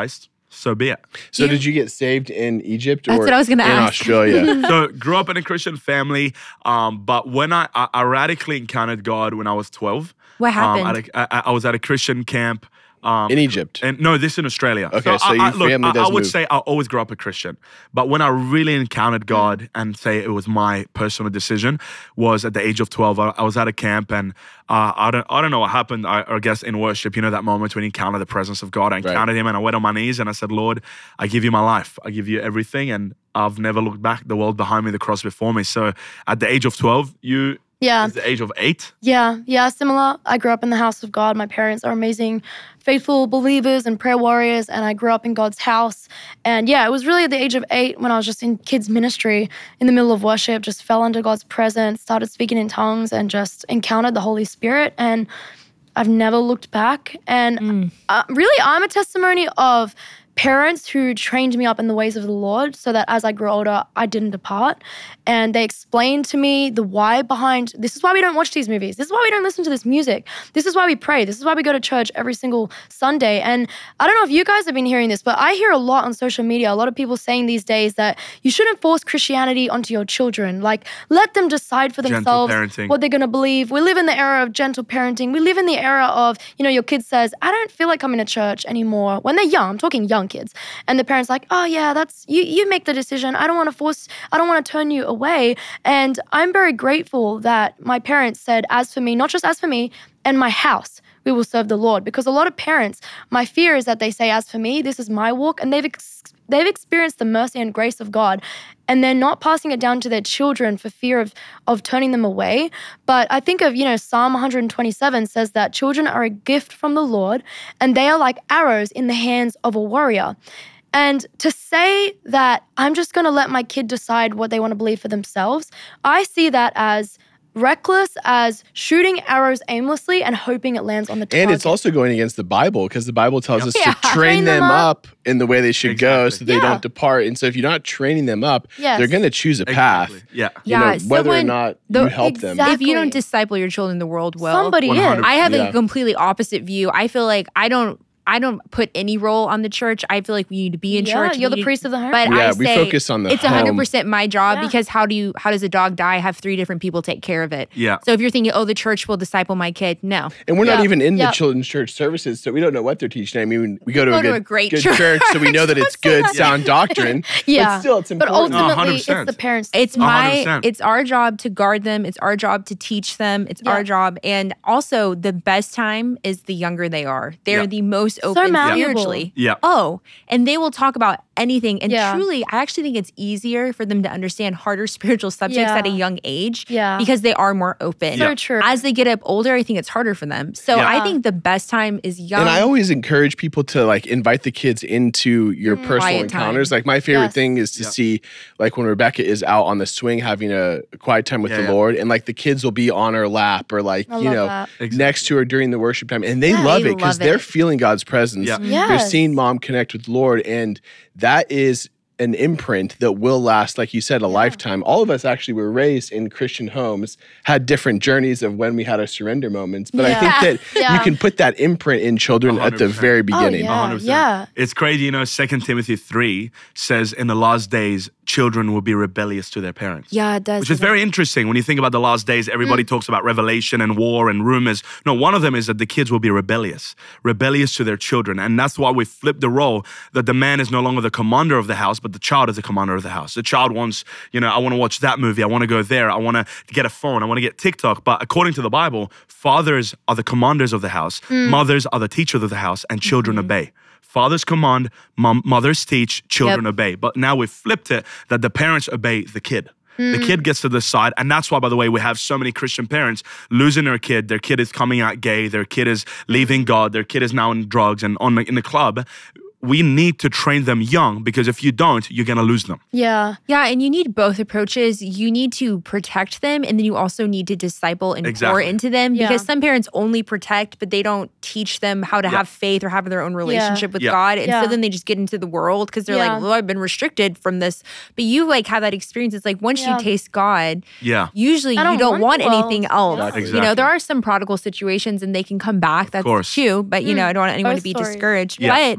Speaker 2: so be it.
Speaker 4: So
Speaker 1: You-
Speaker 4: did you get saved in Egypt or
Speaker 1: That's what I was gonna
Speaker 4: in
Speaker 1: ask.
Speaker 4: Australia?
Speaker 2: So grew up in a Christian family, um, but when I, I I radically encountered God when I was twelve.
Speaker 1: What happened?
Speaker 2: Um, at a, I, I was at a Christian camp. Um,
Speaker 4: In Egypt?
Speaker 2: And no, this in Australia.
Speaker 4: Okay, so
Speaker 2: I,
Speaker 4: your
Speaker 2: I, look,
Speaker 4: family
Speaker 2: I,
Speaker 4: does
Speaker 2: I would
Speaker 4: move.
Speaker 2: say I always grew up a Christian, but when I really encountered God and say it was my personal decision was at the age of twelve. I, I was at a camp and uh, I don't I don't know what happened. I, I guess in worship, you know that moment when you encounter the presence of God. I encountered Him and I went on my knees and I said, Lord, I give you my life. I give you everything, and I've never looked back. The world behind me, the cross before me. So at the age of twelve, you.
Speaker 3: Yeah.
Speaker 2: At the age of eight.
Speaker 3: Yeah, yeah, similar. I grew up in the house of God. My parents are amazing, faithful believers and prayer warriors, and I grew up in God's house. And yeah, it was really at the age of eight when I was just in kids' ministry in the middle of worship, just fell under God's presence, started speaking in tongues, and just encountered the Holy Spirit. And I've never looked back. And
Speaker 1: Mm.
Speaker 3: uh, really, I'm a testimony of parents who trained me up in the ways of the Lord so that as I grew older, I didn't depart. And they explained to me the why behind, this is why we don't watch these movies. This is why we don't listen to this music. This is why we pray. This is why we go to church every single Sunday. And I don't know if you guys have been hearing this, but I hear a lot on social media, a lot of people saying these days that you shouldn't force Christianity onto your children. Like, let them decide for
Speaker 2: Gentle
Speaker 3: themselves
Speaker 2: parenting.
Speaker 3: what they're going to believe. We live in the era of gentle parenting. We live in the era of, you know, your kid says, I don't feel like coming to church anymore. When they're young, I'm talking young kids. And the parents like, oh yeah, that's, you you make the decision. I don't want to force, I don't want to turn you away. And I'm very grateful that my parents said, as for me, not just as for me, and my house, we will serve the Lord. Because a lot of parents, my fear is that they say, as for me, this is my walk. And they've ex- they've experienced the mercy and grace of God. And they're not passing it down to their children for fear of, of turning them away. But I think of, you know, Psalm one twenty-seven says that children are a gift from the Lord, and they are like arrows in the hands of a warrior. And to say that I'm just going to let my kid decide what they want to believe for themselves, I see that as reckless as shooting arrows aimlessly and hoping it lands on the target.
Speaker 4: And it's also going against the Bible because the Bible tells us
Speaker 1: Yeah.
Speaker 4: to train,
Speaker 3: Train them
Speaker 4: them
Speaker 3: up.
Speaker 4: up in the way they should go
Speaker 2: Exactly.
Speaker 4: so they
Speaker 3: Yeah.
Speaker 4: don't depart. And so if you're not training them up,
Speaker 3: Yes.
Speaker 4: they're going to choose a path.
Speaker 2: Exactly. Yeah.
Speaker 4: You
Speaker 1: Yeah,
Speaker 4: know, whether or
Speaker 1: someone-
Speaker 4: not
Speaker 1: the-
Speaker 4: you help them.
Speaker 3: Exactly.
Speaker 1: If you don't disciple your children, the world will.
Speaker 3: Somebody
Speaker 2: one hundred
Speaker 3: is.
Speaker 1: I have
Speaker 4: Yeah.
Speaker 1: a completely opposite view. I feel like I don't I don't put any role on the church. I feel like we need to be in
Speaker 3: Yeah,
Speaker 1: church.
Speaker 3: you're
Speaker 1: We
Speaker 3: the
Speaker 1: need-
Speaker 3: priest of the home.
Speaker 1: But
Speaker 4: Yeah,
Speaker 1: I
Speaker 4: we
Speaker 1: say
Speaker 4: focus on the
Speaker 1: it's one hundred
Speaker 4: home.
Speaker 1: percent my job
Speaker 3: Yeah.
Speaker 1: because how do you how does a dog die? Have three different people take care of it.
Speaker 2: Yeah.
Speaker 1: So if you're thinking, oh, the church will disciple my kid, no.
Speaker 4: And we're not
Speaker 3: Yeah.
Speaker 4: even in
Speaker 3: Yeah.
Speaker 4: the children's church services, so we don't know what they're teaching. I mean, we go to,
Speaker 1: Go
Speaker 4: a,
Speaker 1: to
Speaker 4: good,
Speaker 1: a great
Speaker 4: good
Speaker 1: church.
Speaker 4: so we know that it's
Speaker 1: Don't say
Speaker 4: good,
Speaker 1: that.
Speaker 4: sound doctrine.
Speaker 3: Yeah.
Speaker 4: But still, it's
Speaker 3: But
Speaker 4: important.
Speaker 2: No,
Speaker 3: ultimately, it's
Speaker 2: one hundred
Speaker 3: the
Speaker 2: percent.
Speaker 3: parents.
Speaker 1: It's
Speaker 2: one hundred
Speaker 1: my
Speaker 2: percent.
Speaker 1: it's our job to guard them. It's our job to teach them. It's
Speaker 3: Yeah.
Speaker 1: our job. And also the best time is the younger they are. They're
Speaker 2: Yeah.
Speaker 1: the most open
Speaker 3: malleable.
Speaker 1: spiritually.
Speaker 2: Yeah.
Speaker 1: Oh, and they will talk about anything. And
Speaker 3: Yeah.
Speaker 1: truly, I actually think it's easier for them to understand harder spiritual subjects at a
Speaker 3: Yeah.
Speaker 1: young age
Speaker 3: Yeah.
Speaker 1: because they are more open.
Speaker 3: So true.
Speaker 1: As they get up older, I think it's harder for them. So
Speaker 2: Yeah.
Speaker 1: I think the best time is young.
Speaker 4: And I always encourage people to like invite the kids into your personal
Speaker 1: Quiet time.
Speaker 4: encounters. Like my favorite
Speaker 3: Yes.
Speaker 4: thing is to
Speaker 2: Yeah.
Speaker 4: see like when Rebecca is out on the swing having a quiet time with
Speaker 2: Yeah,
Speaker 4: the
Speaker 2: yeah.
Speaker 4: Lord, and like the kids will be on her lap or like
Speaker 3: I
Speaker 4: you
Speaker 3: love
Speaker 4: know
Speaker 3: that.
Speaker 2: Exactly.
Speaker 4: next to her during the worship time, and they
Speaker 1: Yeah,
Speaker 4: love
Speaker 1: they
Speaker 4: it because
Speaker 1: love
Speaker 4: they're
Speaker 1: it.
Speaker 4: feeling God's presence.
Speaker 2: Yeah.
Speaker 4: They're
Speaker 3: Yes.
Speaker 4: seeing mom connect with the Lord, and that is an imprint that will last, like you said, a lifetime. All of us actually were raised in Christian homes, had different journeys of when we had our surrender moments. But I
Speaker 3: Yeah.
Speaker 4: think that
Speaker 3: Yeah.
Speaker 4: you can put that imprint in children
Speaker 2: one
Speaker 4: at
Speaker 2: hundred
Speaker 4: the
Speaker 2: percent.
Speaker 4: very
Speaker 3: Oh,
Speaker 4: beginning.
Speaker 3: yeah.
Speaker 2: one hundred percent.
Speaker 3: Yeah.
Speaker 2: It's crazy, you know, Second Timothy three says in the last days, children will be rebellious to their parents.
Speaker 1: yeah, it does.
Speaker 2: Which is very interesting. When you think about the last days, everybody
Speaker 3: Mm.
Speaker 2: talks about revelation and war and rumors. No, one of them is that the kids will be rebellious, rebellious to their children. And that's why we flip the role that the man is no longer the commander of the house, but the child is the commander of the house. The child wants, you know, I want to watch that movie. I want to go there. I want to get a phone. I want to get TikTok. But according to the Bible, fathers are the commanders of the house.
Speaker 3: Mm.
Speaker 2: Mothers are the teachers of the house, and children
Speaker 3: Mm-hmm.
Speaker 2: obey. Fathers command, mom, mothers teach, children
Speaker 1: Yep.
Speaker 2: obey. But now we've flipped it that the parents obey the kid.
Speaker 3: Mm.
Speaker 2: The kid gets to decide. And that's why, by the way, we have so many Christian parents losing their kid. Their kid is coming out gay. Their kid is leaving God. Their kid is now in drugs and on the, in the club. We need to train them young because if you don't, you're going to lose them.
Speaker 3: Yeah.
Speaker 1: Yeah, and you need both approaches. You need to protect them, and then you also need to disciple and pour
Speaker 2: Exactly.
Speaker 1: into them
Speaker 3: Yeah.
Speaker 1: because some parents only protect, but they don't teach them how to
Speaker 2: Yeah.
Speaker 1: have faith or have their own relationship with
Speaker 2: Yeah.
Speaker 1: God. And
Speaker 3: Yeah.
Speaker 1: so then they just get into the world because they're
Speaker 3: Yeah.
Speaker 1: like, well, I've been restricted from this. But you like have that experience. It's like once
Speaker 3: Yeah.
Speaker 1: you taste God,
Speaker 2: Yeah.
Speaker 1: usually
Speaker 3: I
Speaker 1: you
Speaker 3: don't
Speaker 1: don't want
Speaker 3: want the world.
Speaker 1: anything else.
Speaker 3: Exactly.
Speaker 1: You know,
Speaker 2: Exactly.
Speaker 1: there are some prodigal situations and they can come back. That's
Speaker 2: course.
Speaker 1: true. But, you know, I don't want anyone
Speaker 3: Both
Speaker 1: to be
Speaker 3: stories.
Speaker 1: discouraged.
Speaker 2: Yeah.
Speaker 1: But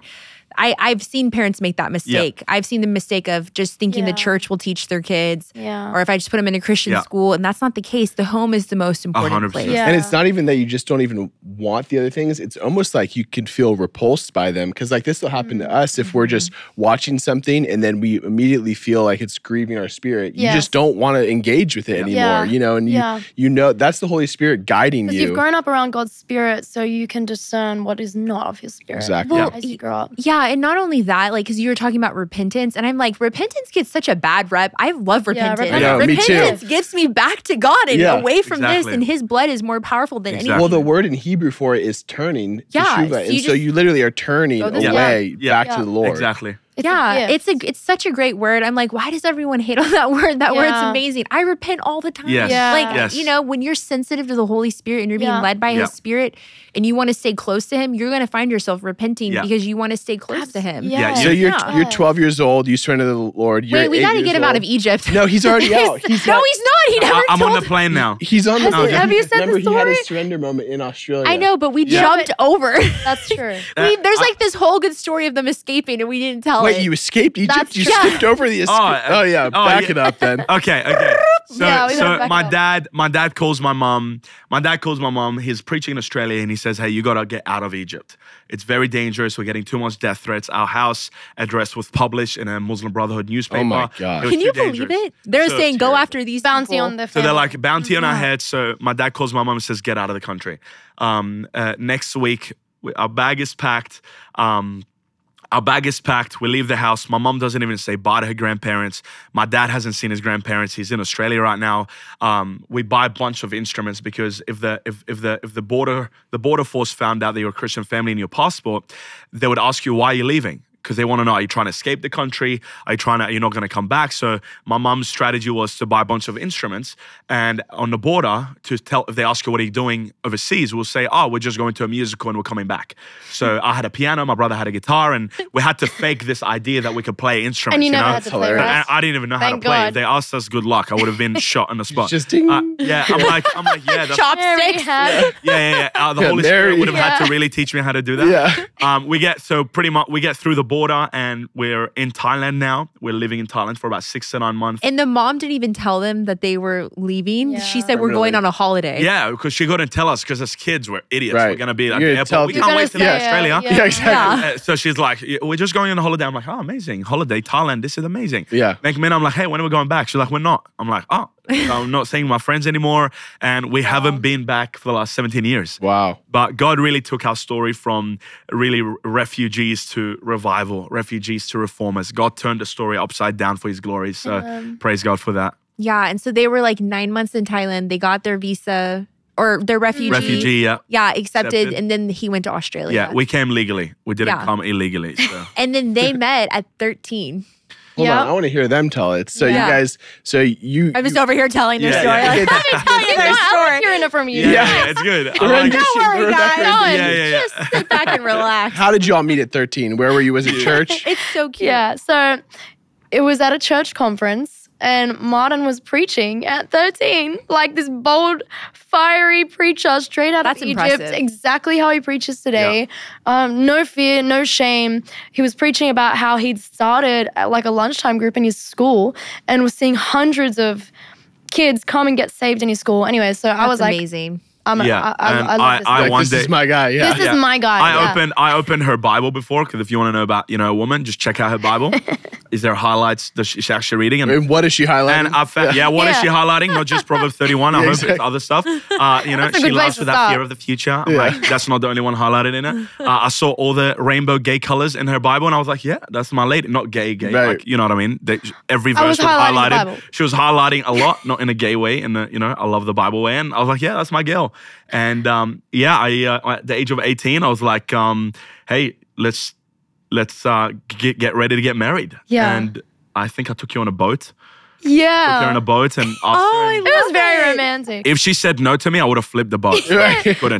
Speaker 1: I, I've seen parents make that mistake. I've seen the mistake of just thinking
Speaker 3: Yeah.
Speaker 1: the church will teach their kids.
Speaker 3: Yeah.
Speaker 1: Or if I just put them in a Christian
Speaker 2: Yeah.
Speaker 1: school, and that's not the case. The home is the most important
Speaker 2: hundred
Speaker 1: place.
Speaker 2: percent.
Speaker 3: Yeah.
Speaker 4: And it's not even that you just don't even want the other things. It's almost like you could feel repulsed by them. Because like this will happen to us if we're just watching something and then we immediately feel like it's grieving our spirit. You
Speaker 3: Yes.
Speaker 4: just don't want to engage with it anymore.
Speaker 3: Yeah.
Speaker 4: You know, and you
Speaker 3: Yeah.
Speaker 4: you know that's the Holy Spirit guiding
Speaker 3: Because
Speaker 4: you.
Speaker 3: you've grown up around God's spirit, so you can discern what is not of his spirit.
Speaker 4: Exactly.
Speaker 1: Well,
Speaker 3: As you grow up.
Speaker 1: Yeah, and not only that, like, because you were talking about repentance, and I'm like, repentance gets such a bad rep. I love
Speaker 3: Yeah,
Speaker 1: repentance.
Speaker 3: repentance-
Speaker 4: I know, me too.
Speaker 1: repentance gets me back to God and
Speaker 4: Yeah,
Speaker 1: away from this,
Speaker 2: exactly.
Speaker 1: and His blood is more powerful than
Speaker 2: Exactly.
Speaker 1: anything.
Speaker 4: well, the word in Hebrew for it is turning.
Speaker 1: Yeah,
Speaker 4: teshuva,
Speaker 1: so
Speaker 4: and
Speaker 1: you
Speaker 4: so
Speaker 1: just
Speaker 4: you literally are turning
Speaker 1: go this
Speaker 4: away
Speaker 2: Yeah.
Speaker 4: back
Speaker 3: Yeah.
Speaker 4: to the Lord.
Speaker 2: Exactly.
Speaker 3: It's
Speaker 1: yeah,
Speaker 3: a
Speaker 1: it's a it's such a great word. I'm like, why does everyone hate on that word? That word's
Speaker 3: Yeah.
Speaker 1: amazing. I repent all the time.
Speaker 2: Yes.
Speaker 3: Yeah.
Speaker 1: Like,
Speaker 2: Yes.
Speaker 1: you know, when you're sensitive to the Holy Spirit and you're being
Speaker 3: Yeah.
Speaker 1: led by
Speaker 2: Yeah.
Speaker 1: His Spirit and you want to stay close to Him, you're going to find yourself repenting
Speaker 2: Yeah.
Speaker 1: because you want to stay close to Him.
Speaker 3: Yeah.
Speaker 2: Yeah,
Speaker 4: So you're
Speaker 1: Yeah.
Speaker 4: you're twelve years old. You surrender to the Lord. You're
Speaker 1: Wait, we
Speaker 4: eight
Speaker 1: got to
Speaker 4: years
Speaker 1: get him out
Speaker 4: old.
Speaker 1: of Egypt.
Speaker 4: No, he's already out. He's
Speaker 1: no,
Speaker 4: got-
Speaker 1: he's not. He never
Speaker 2: I, I'm
Speaker 1: told
Speaker 2: on the plane now.
Speaker 4: He's on the.
Speaker 3: Has he- have you said the
Speaker 4: Remember, he had
Speaker 3: story?
Speaker 4: a surrender moment in Australia.
Speaker 1: I know, but we
Speaker 4: Yeah.
Speaker 1: jumped over.
Speaker 3: That's true.
Speaker 1: we, there's like this whole good story of them escaping, and we didn't tell
Speaker 4: Wait,
Speaker 1: it.
Speaker 4: you escaped Egypt?
Speaker 3: That's
Speaker 4: You
Speaker 3: true.
Speaker 4: skipped over the escape.
Speaker 2: Oh,
Speaker 4: Oh,
Speaker 2: uh,
Speaker 4: yeah,
Speaker 2: oh,
Speaker 4: back
Speaker 2: yeah.
Speaker 4: it up then.
Speaker 2: Okay, okay. So,
Speaker 3: Yeah, we gotta
Speaker 2: so
Speaker 3: back
Speaker 2: my
Speaker 3: it up.
Speaker 2: dad, my dad calls my mom. My dad calls my mom. He's preaching in Australia, and he says, "Hey, you gotta get out of Egypt. It's very dangerous. We're getting too much death threats. Our house address was published in a Muslim Brotherhood newspaper.
Speaker 4: Oh my God.
Speaker 2: It was
Speaker 1: Can you
Speaker 2: too
Speaker 1: believe
Speaker 2: dangerous.
Speaker 1: it? They're
Speaker 2: So
Speaker 1: saying go
Speaker 2: terrible.
Speaker 1: after these
Speaker 3: Bounty
Speaker 1: people.
Speaker 3: on the
Speaker 2: So
Speaker 3: family.
Speaker 2: they're like bounty on our
Speaker 3: Yeah.
Speaker 2: head. So my dad calls my mom and says, "Get out of the country." Um, uh, next week, we, our bag is packed. Um, Our bag is packed. We leave the house. My mom doesn't even say bye to her grandparents. My dad hasn't seen his grandparents. He's in Australia right now. Um, we buy a bunch of instruments because if the if if the if the border the border force found out that you're a Christian family in your passport, they would ask you why you're leaving. Because they want to know, are you trying to escape the country? Are you trying to, are you not going to come back? So my mom's strategy was to buy a bunch of instruments, and on the border, to tell, if they ask you what are you doing overseas, we'll say, oh, we're just going to a musical and we're coming back. So I had a piano, my brother had a guitar, and we had to fake this idea that we could play instruments.
Speaker 3: And you
Speaker 2: you
Speaker 3: never
Speaker 2: know?
Speaker 3: had to
Speaker 4: That's
Speaker 3: play,
Speaker 2: And
Speaker 3: right?
Speaker 2: I, I didn't even know how
Speaker 3: Thank
Speaker 2: to play.
Speaker 3: God.
Speaker 2: If they asked us good luck, I would have been shot on the spot.
Speaker 4: Just ding.
Speaker 2: Uh, yeah, I'm like, I'm like, yeah, that's, yeah,
Speaker 1: Chopsticks.
Speaker 3: Yeah.
Speaker 2: yeah, yeah. Uh, the
Speaker 4: Yeah,
Speaker 2: Holy
Speaker 4: Mary.
Speaker 2: Spirit would have had
Speaker 3: Yeah.
Speaker 2: to really teach me how to do that.
Speaker 4: Yeah.
Speaker 2: Um, we get so pretty much we get through the border and we're in Thailand now. We're living in Thailand for about six to nine months.
Speaker 1: And the mom didn't even tell them that they were leaving.
Speaker 3: Yeah.
Speaker 1: She said, we're
Speaker 4: Really?
Speaker 1: going on a holiday.
Speaker 2: Yeah, because she couldn't tell us because as kids we're idiots.
Speaker 4: Right.
Speaker 2: We're gonna be at
Speaker 4: You're
Speaker 2: the
Speaker 4: gonna
Speaker 2: airport.
Speaker 4: tell-
Speaker 2: we
Speaker 3: You're
Speaker 2: can't
Speaker 3: gonna
Speaker 2: wait to go to
Speaker 3: say,
Speaker 2: Australia.
Speaker 3: uh,
Speaker 4: Yeah, exactly.
Speaker 2: Uh, so she's like, we're just going on a holiday. I'm like, oh, amazing. Holiday, Thailand. This is amazing.
Speaker 4: Yeah.
Speaker 2: Next minute, I'm like, hey, when are we going back? She's like, we're not. I'm like, oh, so I'm not seeing my friends anymore. And we haven't been back for the last seventeen years.
Speaker 4: Wow.
Speaker 2: But God really took our story from really r- refugees to revival, refugees to reformers. God turned the story upside down for His glory. So
Speaker 3: Amen.
Speaker 2: praise God for that.
Speaker 1: Yeah. And so they were like nine months in Thailand. They got their visa or their refugee.
Speaker 2: Refugee, yeah.
Speaker 1: Yeah, accepted,
Speaker 2: Accepted.
Speaker 1: And then he went to Australia.
Speaker 2: Yeah, we came legally. We didn't
Speaker 1: Yeah.
Speaker 2: come illegally. So.
Speaker 1: And then they met at thirteen.
Speaker 4: Hold
Speaker 3: Yeah.
Speaker 4: on. I want to hear them tell it. So
Speaker 1: Yeah.
Speaker 4: you guys, so you.
Speaker 1: I'm just
Speaker 4: you-
Speaker 1: over here telling their
Speaker 2: Yeah,
Speaker 1: story.
Speaker 2: yeah.
Speaker 1: Like, let me tell you their
Speaker 3: I
Speaker 1: story.
Speaker 3: like hearing it from you.
Speaker 2: Yeah,
Speaker 4: Yeah.
Speaker 2: yeah, it's good. I
Speaker 4: We're
Speaker 2: like
Speaker 4: auditioning
Speaker 1: Don't worry,
Speaker 4: for
Speaker 1: guys.
Speaker 4: that.
Speaker 3: Going.
Speaker 2: Yeah, yeah, yeah.
Speaker 1: Just sit back and relax.
Speaker 4: How did you all meet at thirteen? Where were you? Was it church?
Speaker 1: It's so cute.
Speaker 3: Yeah, so it was at a church conference, and Martin was preaching at thirteen, like this bold, fiery preacher straight out
Speaker 1: That's
Speaker 3: of
Speaker 1: impressive.
Speaker 3: Egypt, exactly how he preaches today. Um, no fear, no shame. He was preaching about how he'd started at like a lunchtime group in his school and was seeing hundreds of kids come and get saved in his school. Anyway, so I
Speaker 1: That's
Speaker 3: was like,
Speaker 1: amazing.
Speaker 3: I'm,
Speaker 2: Yeah,
Speaker 3: I, I,
Speaker 2: and
Speaker 3: I love
Speaker 2: I-
Speaker 3: this.
Speaker 2: I
Speaker 3: guy.
Speaker 4: Like,
Speaker 2: one
Speaker 4: this is
Speaker 2: day-
Speaker 4: my guy. Yeah.
Speaker 3: This
Speaker 2: Yeah.
Speaker 3: is my guy.
Speaker 2: I
Speaker 3: yeah.
Speaker 2: opened I opened her Bible before because if you want to know about you know a woman, just check out her Bible. Is there highlights that she's actually reading? And,
Speaker 4: And what is she highlighting?
Speaker 2: and I found yeah, what is
Speaker 3: Yeah.
Speaker 2: she highlighting? Not just Proverbs thirty-one. I
Speaker 4: Yeah,
Speaker 2: hope
Speaker 4: exactly.
Speaker 2: it's other stuff. Uh, you know,
Speaker 3: That's a
Speaker 2: she
Speaker 3: good place
Speaker 2: loves
Speaker 3: to
Speaker 2: with that
Speaker 3: start.
Speaker 2: fear of the future. I'm
Speaker 4: Yeah.
Speaker 2: like, that's not the only one highlighted in it. Uh, I saw all the rainbow gay colors in her Bible, and I was like, yeah, that's my lady. Not gay, gay.
Speaker 4: Right.
Speaker 2: Like you know what I mean? They, every
Speaker 3: I was
Speaker 2: verse was,
Speaker 3: highlighting the
Speaker 2: highlighted.
Speaker 3: Bible.
Speaker 2: She was highlighting a lot, not in a gay way. In the you know, I love the Bible way, and I was like, yeah, that's my girl. And um, yeah, I uh, at the age of eighteen, I was like, um, hey, let's let's uh, get get ready to get married.
Speaker 3: Yeah.
Speaker 2: And I think I took you on a boat.
Speaker 3: Yeah.
Speaker 2: Took her on a boat and asked
Speaker 1: Oh,
Speaker 2: her.
Speaker 1: I
Speaker 2: and
Speaker 3: It was
Speaker 1: love
Speaker 3: very
Speaker 1: it.
Speaker 3: romantic.
Speaker 2: if she said no to me, I would have flipped the boat.
Speaker 4: Right.
Speaker 2: Couldn't.
Speaker 3: Being very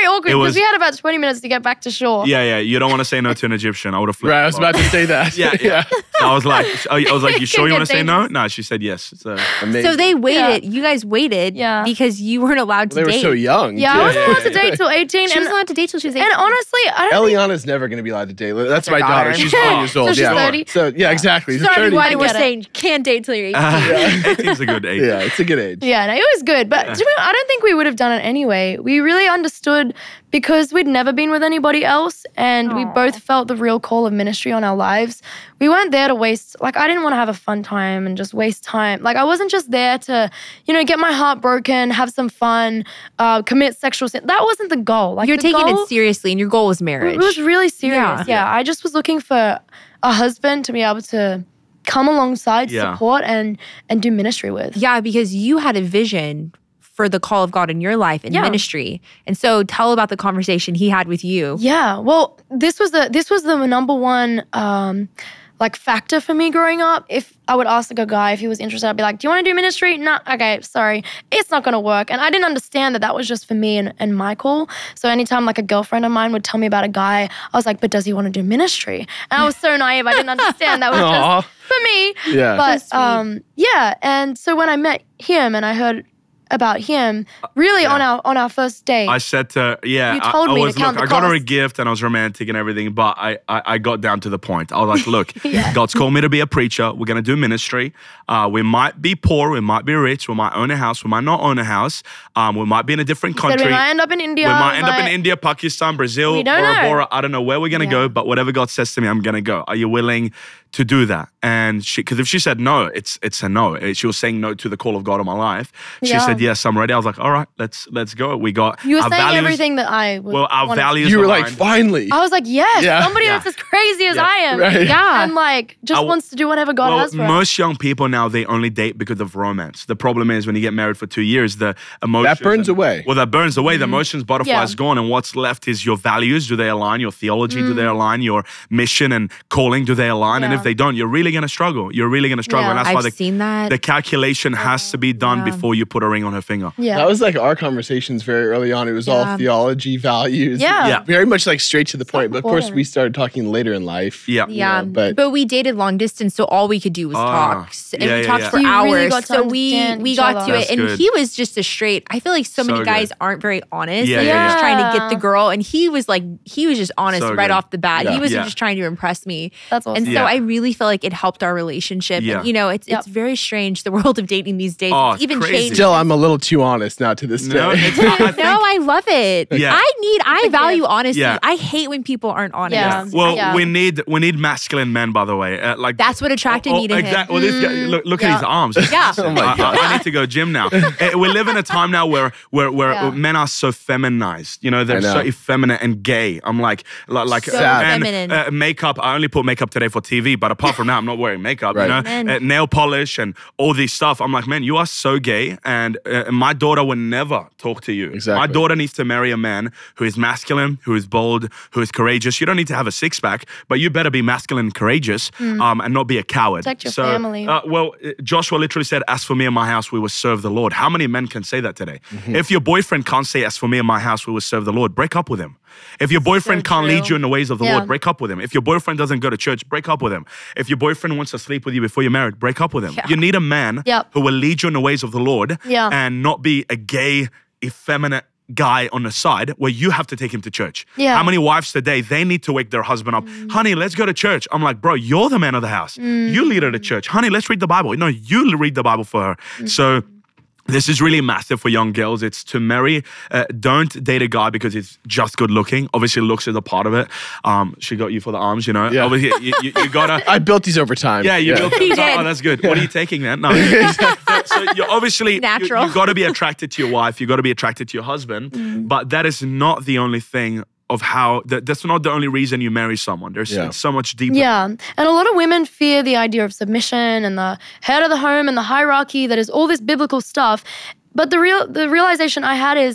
Speaker 3: awkward
Speaker 2: It
Speaker 3: because
Speaker 2: was-
Speaker 3: we had about twenty minutes to get back to shore.
Speaker 2: Yeah, yeah. You don't want to say no to an Egyptian. I would have flipped.
Speaker 4: Right, I was about to say that.
Speaker 2: Yeah, yeah. I was like, I was like, you sure you
Speaker 3: Get
Speaker 2: want to say no?
Speaker 3: dangerous.
Speaker 2: No, she said yes. So
Speaker 4: Amazing.
Speaker 1: So they waited. You guys waited
Speaker 3: Yeah.
Speaker 1: because you weren't allowed to
Speaker 4: They were
Speaker 1: date.
Speaker 4: so young.
Speaker 3: Yeah,
Speaker 4: too.
Speaker 3: I wasn't allowed to date till eighteen.
Speaker 1: She
Speaker 3: and,
Speaker 1: was allowed to date till she was eighteen.
Speaker 3: and honestly, I don't think
Speaker 4: Eliana's never going to be allowed to date. That's
Speaker 1: her
Speaker 4: my daughter.
Speaker 1: daughter.
Speaker 4: She's twenty years old.
Speaker 3: So she's
Speaker 4: yeah.
Speaker 3: thirty?
Speaker 4: So yeah, exactly.
Speaker 1: Sorry,
Speaker 4: thirty.
Speaker 1: why
Speaker 3: I
Speaker 1: we're
Speaker 3: get it.
Speaker 1: saying can't date till you're eighteen.
Speaker 2: uh, eighteen's a good age.
Speaker 4: Yeah, it's a good age.
Speaker 3: Yeah, no, it was good. But to be, I don't think we would have done it anyway. We really understood because we'd never been with anybody else and we
Speaker 1: Aw.
Speaker 3: both felt the real call of ministry on our lives. We weren't there to waste, like, I didn't want to have a fun time and just waste time. Like, I wasn't just there to, you know, get my heart broken, have some fun, uh, commit sexual sin. That wasn't the goal. Like,
Speaker 1: You're
Speaker 3: the
Speaker 1: taking
Speaker 3: goal,
Speaker 1: it seriously, and your goal was marriage.
Speaker 3: It was really serious.
Speaker 1: Yeah.
Speaker 3: Yeah. I just was looking for a husband to be able to come alongside,
Speaker 2: Yeah.
Speaker 3: support, and and do ministry with.
Speaker 1: Yeah, because you had a vision for the call of God in your life and
Speaker 3: Yeah.
Speaker 1: ministry. And so tell about the conversation he had with you.
Speaker 3: Yeah. Well, this was the this was the number one um like factor for me growing up. If I would ask like a guy if he was interested, I'd be like, "Do you want to do ministry?" No, okay, sorry, it's not gonna work. And I didn't understand that that was just for me and, and my call. So anytime like a girlfriend of mine would tell me about a guy, I was like, "But does he want to do ministry?" And I was so naive, I didn't understand that was
Speaker 4: Aw.
Speaker 3: just for me.
Speaker 4: Yeah.
Speaker 3: But
Speaker 1: So sweet.
Speaker 3: um, yeah. And so when I met him and I heard about him, really
Speaker 2: Yeah.
Speaker 3: on our on our first date,
Speaker 2: I said to yeah,
Speaker 3: You
Speaker 2: I-
Speaker 3: told
Speaker 2: I,
Speaker 3: me to
Speaker 2: was
Speaker 3: count
Speaker 2: look,
Speaker 3: the
Speaker 2: I got her a
Speaker 3: cost.
Speaker 2: gift and I was romantic and everything, but I I, I got down to the point. I was like, look,
Speaker 3: Yeah.
Speaker 2: God's called me to be a preacher. We're gonna do ministry. Uh, we might be poor, we might be rich, we might own a house, we might not own a house. Um, we might be in a different
Speaker 3: He said
Speaker 2: country.
Speaker 3: we might end up in India.
Speaker 2: We might end up in
Speaker 3: might-
Speaker 2: India, Pakistan, Brazil,
Speaker 3: We don't
Speaker 2: Bora
Speaker 3: know.
Speaker 2: Bora. I don't know where we're gonna
Speaker 1: Yeah.
Speaker 2: go, but whatever God says to me, I'm gonna go. Are you willing to do that? And she, because if she said no, it's it's a no. Eh, She was saying no to the call of God in my life. She
Speaker 3: Yeah.
Speaker 2: said yes, I'm ready. I was like, all right, let's let's go. We got
Speaker 3: You were
Speaker 2: our
Speaker 3: saying
Speaker 2: values.
Speaker 3: everything that I would
Speaker 2: Well, our
Speaker 3: wanted to-
Speaker 2: values.
Speaker 4: You were like,
Speaker 2: aligned.
Speaker 4: finally.
Speaker 3: I was like, yes,
Speaker 4: Yeah.
Speaker 3: somebody
Speaker 2: Yeah.
Speaker 3: that's as crazy as
Speaker 2: Yeah.
Speaker 3: I am.
Speaker 4: Right.
Speaker 1: Yeah.
Speaker 3: And like just
Speaker 2: I w-
Speaker 3: wants to do whatever God
Speaker 2: Well,
Speaker 3: has for us.
Speaker 2: most young people now, they only date because of romance. The problem is when you get married for two years, the emotions.
Speaker 4: That burns
Speaker 2: and-
Speaker 4: away.
Speaker 2: Well, that burns away. The emotions butterfly is
Speaker 3: Yeah.
Speaker 2: gone. And what's left is your values. Do they align? Your theology, do
Speaker 3: Mm.
Speaker 2: they align? Your mission and calling, do they align? And
Speaker 3: Yeah.
Speaker 2: if they don't, you're really going to struggle. You're really going to struggle.
Speaker 3: Yeah.
Speaker 2: And that's
Speaker 1: I've
Speaker 2: why the,
Speaker 1: seen that.
Speaker 2: the calculation has to be done
Speaker 1: Yeah.
Speaker 2: before you put a ring on her finger.
Speaker 3: Yeah.
Speaker 4: That was like our conversations very early on. It was
Speaker 1: Yeah.
Speaker 4: all theology, values.
Speaker 3: Yeah.
Speaker 2: Yeah.
Speaker 4: Very much like straight to the point. But of course,
Speaker 3: important.
Speaker 4: we started talking later in life.
Speaker 2: Yeah.
Speaker 1: Yeah,
Speaker 4: know, but-
Speaker 1: but, we dated long distance, so all we could do was
Speaker 2: Ah,
Speaker 1: talk, S- and
Speaker 2: yeah,
Speaker 1: we
Speaker 2: yeah,
Speaker 1: talked
Speaker 2: yeah.
Speaker 1: for
Speaker 3: You
Speaker 1: hours.
Speaker 3: really got to
Speaker 1: so we
Speaker 3: understand
Speaker 1: we
Speaker 3: each
Speaker 1: got
Speaker 3: other.
Speaker 1: to
Speaker 2: That's
Speaker 1: it, and
Speaker 2: good.
Speaker 1: he was just a straight. I feel like so,
Speaker 2: So
Speaker 1: many guys
Speaker 2: good.
Speaker 1: aren't very honest.
Speaker 2: Yeah,
Speaker 1: like,
Speaker 2: yeah,
Speaker 1: they're just
Speaker 3: yeah.
Speaker 1: trying to get the girl, and he was like, he was just honest
Speaker 2: So
Speaker 1: right
Speaker 2: good.
Speaker 1: off the bat.
Speaker 4: Yeah.
Speaker 1: He wasn't
Speaker 2: Yeah.
Speaker 1: just trying to impress me.
Speaker 3: That's awesome.
Speaker 1: And so
Speaker 2: Yeah.
Speaker 1: I really feel like it helped our relationship.
Speaker 2: Yeah.
Speaker 1: And you know, it's
Speaker 3: Yep.
Speaker 1: it's very strange the world of dating these days.
Speaker 2: Oh,
Speaker 1: it's
Speaker 2: it's
Speaker 1: even
Speaker 2: crazy.
Speaker 1: changed.
Speaker 4: Still, I'm a little too honest now to this
Speaker 2: No,
Speaker 4: day.
Speaker 2: it's not, I think,
Speaker 1: No, I love it.
Speaker 2: Yeah.
Speaker 1: I need, I
Speaker 3: a
Speaker 1: value
Speaker 3: gift.
Speaker 1: honesty.
Speaker 2: Yeah.
Speaker 1: I hate when people aren't honest.
Speaker 3: Yeah.
Speaker 2: Well,
Speaker 3: Yeah.
Speaker 2: we need we need masculine men, by the way. Uh, like
Speaker 1: That's what attracted me to him.
Speaker 2: exactly. Well, this guy, look, look at
Speaker 3: Yeah.
Speaker 2: his arms.
Speaker 1: Yeah.
Speaker 2: oh my God. I, I need to go gym now. Uh, we live in a time now where where where
Speaker 3: Yeah.
Speaker 2: men are so feminized. You know, they're
Speaker 4: I know.
Speaker 2: so effeminate and gay. I'm like like, like
Speaker 1: So
Speaker 2: and,
Speaker 1: feminine.
Speaker 2: uh, makeup. I only put makeup today for T V, but apart from that, I'm not wearing makeup.
Speaker 4: Right.
Speaker 2: You know,
Speaker 1: Amen.
Speaker 2: uh, nail polish and all this stuff. I'm like, man, you are so gay, and uh, my daughter will never talk to you.
Speaker 4: Exactly.
Speaker 2: My daughter needs to marry a man who is masculine, who is bold, who is courageous. You don't need to have a six pack, but you better be masculine and courageous, um, and not be a coward.
Speaker 3: Protect your
Speaker 2: so,
Speaker 3: family.
Speaker 2: Uh, well, uh, Joshua literally said, "As for me and my house, we will serve the Lord." How many men can say that today?
Speaker 4: Mm-hmm.
Speaker 2: If your boyfriend can't say, "As for me and my house, we will serve the Lord," break up with him. If your boyfriend
Speaker 3: So
Speaker 2: can't lead
Speaker 3: true.
Speaker 2: you in the ways of the
Speaker 3: Yeah.
Speaker 2: Lord, break up with him. If your boyfriend doesn't go to church, break up with him. If your boyfriend wants to sleep with you before you're married, break up with him.
Speaker 1: Yeah.
Speaker 2: You need a man
Speaker 3: Yep.
Speaker 2: who will lead you in the ways of the Lord
Speaker 3: Yeah.
Speaker 2: and not be a gay, effeminate guy on the side where you have to take him to church.
Speaker 3: Yeah.
Speaker 2: How many wives today, they need to wake their husband up. Honey, let's go to church. I'm like, bro, you're the man of the house. You lead her to church. Honey, let's read the Bible. No, you read the Bible for her. So this is really massive for young girls. It's to marry, uh, don't date a guy because he's just good looking. Obviously, looks is a part of it. Um, she got you for the arms, you know.
Speaker 4: Yeah.
Speaker 2: Obviously, you, you, you gotta.
Speaker 4: I built these over time.
Speaker 2: Yeah, you built
Speaker 1: He
Speaker 2: it.
Speaker 1: did.
Speaker 2: Oh, that's good. What are you taking then? No. so, so you're obviously
Speaker 1: Natural.
Speaker 2: You, you got to be attracted to your wife. You got to be attracted to your husband. But that is not the only thing of how. That, that's not the only reason you marry someone. There's
Speaker 4: Yeah.
Speaker 2: it's so much deeper.
Speaker 3: Yeah. And a lot of women fear the idea of submission and the head of the home and the hierarchy that is all this biblical stuff. But the real the realization I had is,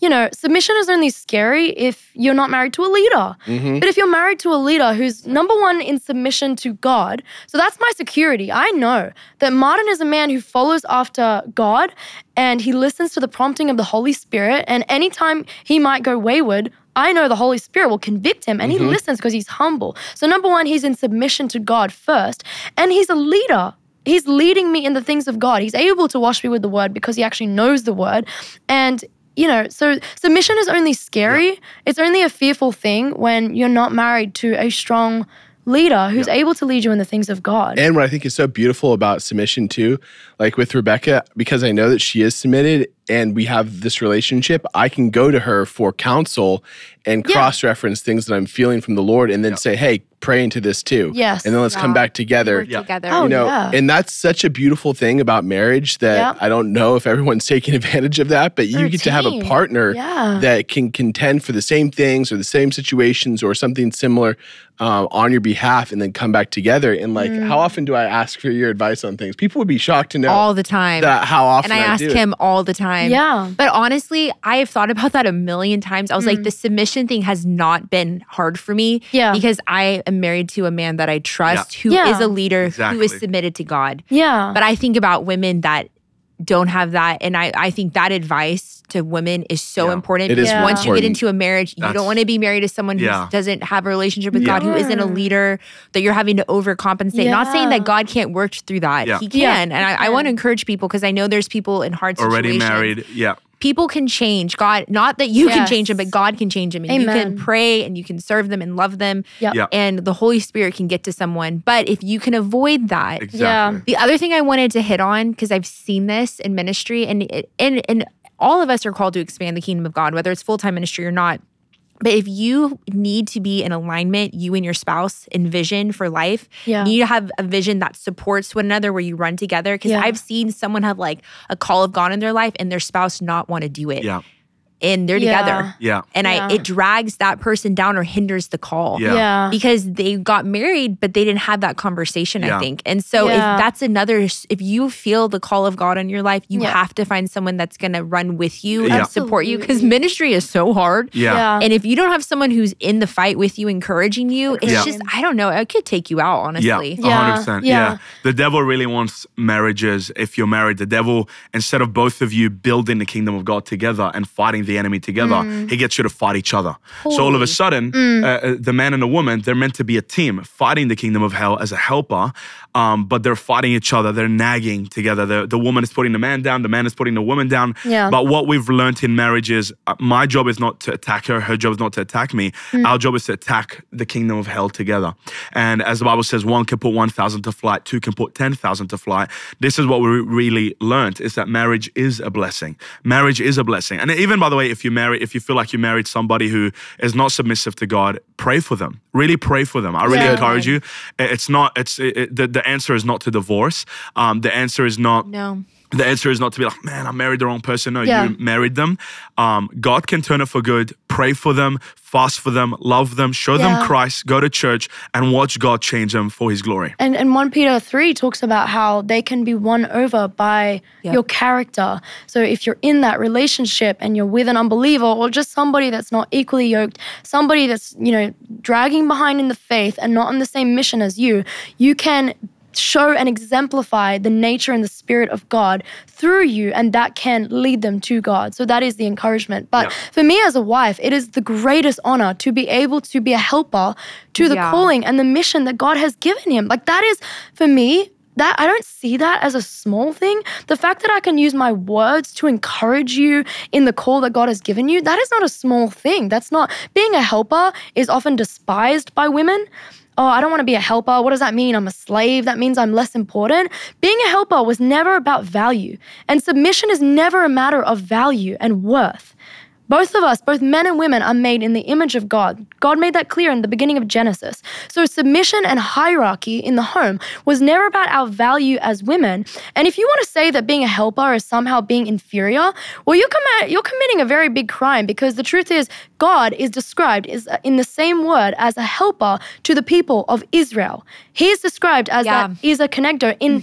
Speaker 3: you know, submission is only scary if you're not married to a leader.
Speaker 4: Mhm.
Speaker 3: But if you're married to a leader who's number one in submission to God, so that's my security. I know that Martin is a man who follows after God and he listens to the prompting of the Holy Spirit. And anytime he might go wayward, I know the Holy Spirit will convict him, and he listens because he's humble. So number one, he's in submission to God first, and he's a leader. He's leading me in the things of God. He's able to wash me with the word because he actually knows the word. And, you know, so submission is only scary. Yeah. It's only a fearful thing when you're not married to a strong leader who's yeah. able to lead you in the things of God.
Speaker 4: And what I think is so beautiful about submission too, like with Rebecca, because I know that she is submitted and we have this relationship, I can go to her for counsel and
Speaker 3: Yeah.
Speaker 4: cross-reference things that I'm feeling from the Lord and then
Speaker 2: Yeah.
Speaker 4: say, hey, pray into this too.
Speaker 3: Yes.
Speaker 4: And then let's
Speaker 1: Yeah.
Speaker 4: come back together.
Speaker 1: Work
Speaker 2: Yeah.
Speaker 1: together.
Speaker 3: Oh,
Speaker 4: You know,
Speaker 3: yeah.
Speaker 4: and that's such a beautiful thing about marriage that
Speaker 3: Yeah.
Speaker 4: I don't know if everyone's taking advantage of that, but you
Speaker 3: They're a
Speaker 4: get to have a
Speaker 3: team.
Speaker 4: partner
Speaker 3: Yeah.
Speaker 4: that can contend for the same things or the same situations or something similar uh, on your behalf and then come back together. And like,
Speaker 3: Mm.
Speaker 4: how often do I ask for your advice on things? People would be shocked to know
Speaker 1: all the time.
Speaker 4: that how often
Speaker 1: and I,
Speaker 4: I
Speaker 1: ask
Speaker 4: do it.
Speaker 1: him all the time.
Speaker 3: Yeah.
Speaker 1: But honestly, I have thought about that a million times. I was like, the submission thing has not been hard for me
Speaker 3: Yeah.
Speaker 1: because I am married to a man that I trust who is
Speaker 3: Yeah.
Speaker 1: a leader, who
Speaker 2: Exactly.
Speaker 1: is submitted to God.
Speaker 3: Yeah.
Speaker 1: But I think about women that don't have that. And I, I think that advice to women is so
Speaker 2: Yeah.
Speaker 1: important.
Speaker 4: It is
Speaker 1: because once you get
Speaker 4: important.
Speaker 1: into a marriage, you
Speaker 2: That's-
Speaker 1: don't want to be married to someone who
Speaker 2: Yeah.
Speaker 1: doesn't have a relationship with
Speaker 2: Yeah.
Speaker 1: God, who isn't a leader, that you're having to overcompensate. Not saying
Speaker 3: Yeah.
Speaker 1: that God can't work through that.
Speaker 2: Yeah.
Speaker 1: He can.
Speaker 3: Yeah,
Speaker 1: and I,
Speaker 3: he
Speaker 1: I want to
Speaker 3: can.
Speaker 1: encourage people because I know there's people in hard situations.
Speaker 2: Already married. Yeah.
Speaker 1: People can change. God, not that you can
Speaker 3: Yes.
Speaker 1: change them, but God can change them. And you can
Speaker 3: Amen.
Speaker 1: pray and you can serve them and love them.
Speaker 3: Yep.
Speaker 2: Yeah.
Speaker 1: And the Holy Spirit can get to someone. But if you can avoid that,
Speaker 2: Exactly.
Speaker 1: the other thing I wanted to hit on, because I've seen this in ministry, and it, and and all of us are called to expand the kingdom of God, whether it's full-time ministry or not. But if you need to be in alignment, you and your spouse, in vision for life,
Speaker 3: Yeah.
Speaker 1: you need to have a vision that supports one another, where you run together. Because
Speaker 3: Yeah.
Speaker 1: I've seen someone have like a call of God in their life and their spouse not want to do it.
Speaker 2: Yeah.
Speaker 1: And they're
Speaker 3: Yeah.
Speaker 1: together.
Speaker 2: Yeah.
Speaker 1: And
Speaker 3: Yeah.
Speaker 1: I it drags that person down or hinders the call.
Speaker 2: Yeah.
Speaker 3: Yeah.
Speaker 1: Because they got married, but they didn't have that conversation,
Speaker 2: Yeah.
Speaker 1: I think. And so
Speaker 3: Yeah.
Speaker 1: if that's another, if you feel the call of God on your life, you
Speaker 3: Yeah.
Speaker 1: have to find someone that's going to run with you
Speaker 2: Yeah.
Speaker 1: and support you, because
Speaker 3: Absolutely.
Speaker 1: ministry is so hard.
Speaker 2: Yeah.
Speaker 3: Yeah.
Speaker 1: And if you don't have someone who's in the fight with you, encouraging you, it's
Speaker 2: Yeah.
Speaker 1: just, I don't know, it could take you out, honestly.
Speaker 2: Yeah,
Speaker 3: Yeah,
Speaker 2: one hundred percent. Yeah.
Speaker 3: yeah.
Speaker 2: The devil really wants marriages. If you're married, the devil, instead of both of you building the kingdom of God together and fighting the enemy together,
Speaker 3: Mm.
Speaker 2: he gets you to fight each other. So all of a sudden,
Speaker 3: Mm.
Speaker 2: uh, uh, the man and the woman, they're meant to be a team fighting the kingdom of hell as a helper, um, but they're fighting each other. They're nagging together. The, the woman is putting the man down. The man is putting the woman down.
Speaker 3: Yeah.
Speaker 2: But what we've learned in marriage is uh, my job is not to attack her. Her job is not to attack me.
Speaker 3: Mm.
Speaker 2: Our job is to attack the kingdom of hell together. And as the Bible says, one can put one thousand to flight, two can put ten thousand to flight. This is what we really learned, is that marriage is a blessing. Marriage is a blessing. And even, by the way, if you marry, if you feel like you married somebody who is not submissive to God, pray for them. Really pray for them. I really
Speaker 3: Yeah.
Speaker 2: encourage you. It's not, it's, it, it- the, the answer is not to divorce. Um, the answer is not,
Speaker 1: No.
Speaker 2: the answer is not to be like, man, I married the wrong person. No,
Speaker 3: Yeah.
Speaker 2: you married them. Um, God can turn it for good. Pray for them, fast for them, love them, show
Speaker 3: Yeah.
Speaker 2: them Christ, go to church, and watch God change them for his glory.
Speaker 3: And, and First Peter three talks about how they can be won over by
Speaker 1: Yep.
Speaker 3: your character. So if you're in that relationship and you're with an unbeliever or just somebody that's not equally yoked, somebody that's, you know, dragging behind in the faith and not on the same mission as you, you can show and exemplify the nature and the spirit of God through you, and that can lead them to God. So that is the encouragement. But
Speaker 2: Yeah.
Speaker 3: for me as a wife, it is the greatest honor to be able to be a helper to the
Speaker 1: Yeah.
Speaker 3: calling and the mission that God has given him. Like that is, for me, that I don't see that as a small thing. The fact that I can use my words to encourage you in the call that God has given you, that is not a small thing. That's not, being a helper is often despised by women. Oh, I don't want to be a helper. What does that mean? I'm a slave. That means I'm less important. Being a helper was never about value. And submission is never a matter of value and worth. Both of us, both men and women, are made in the image of God. God made that clear in the beginning of Genesis. So submission and hierarchy in the home was never about our value as women. And if you want to say that being a helper is somehow being inferior, well, you're, comm- you're committing a very big crime, because the truth is God is described is in the same word as a helper to the people of Israel. He is described as
Speaker 1: Yeah.
Speaker 3: that is a connector in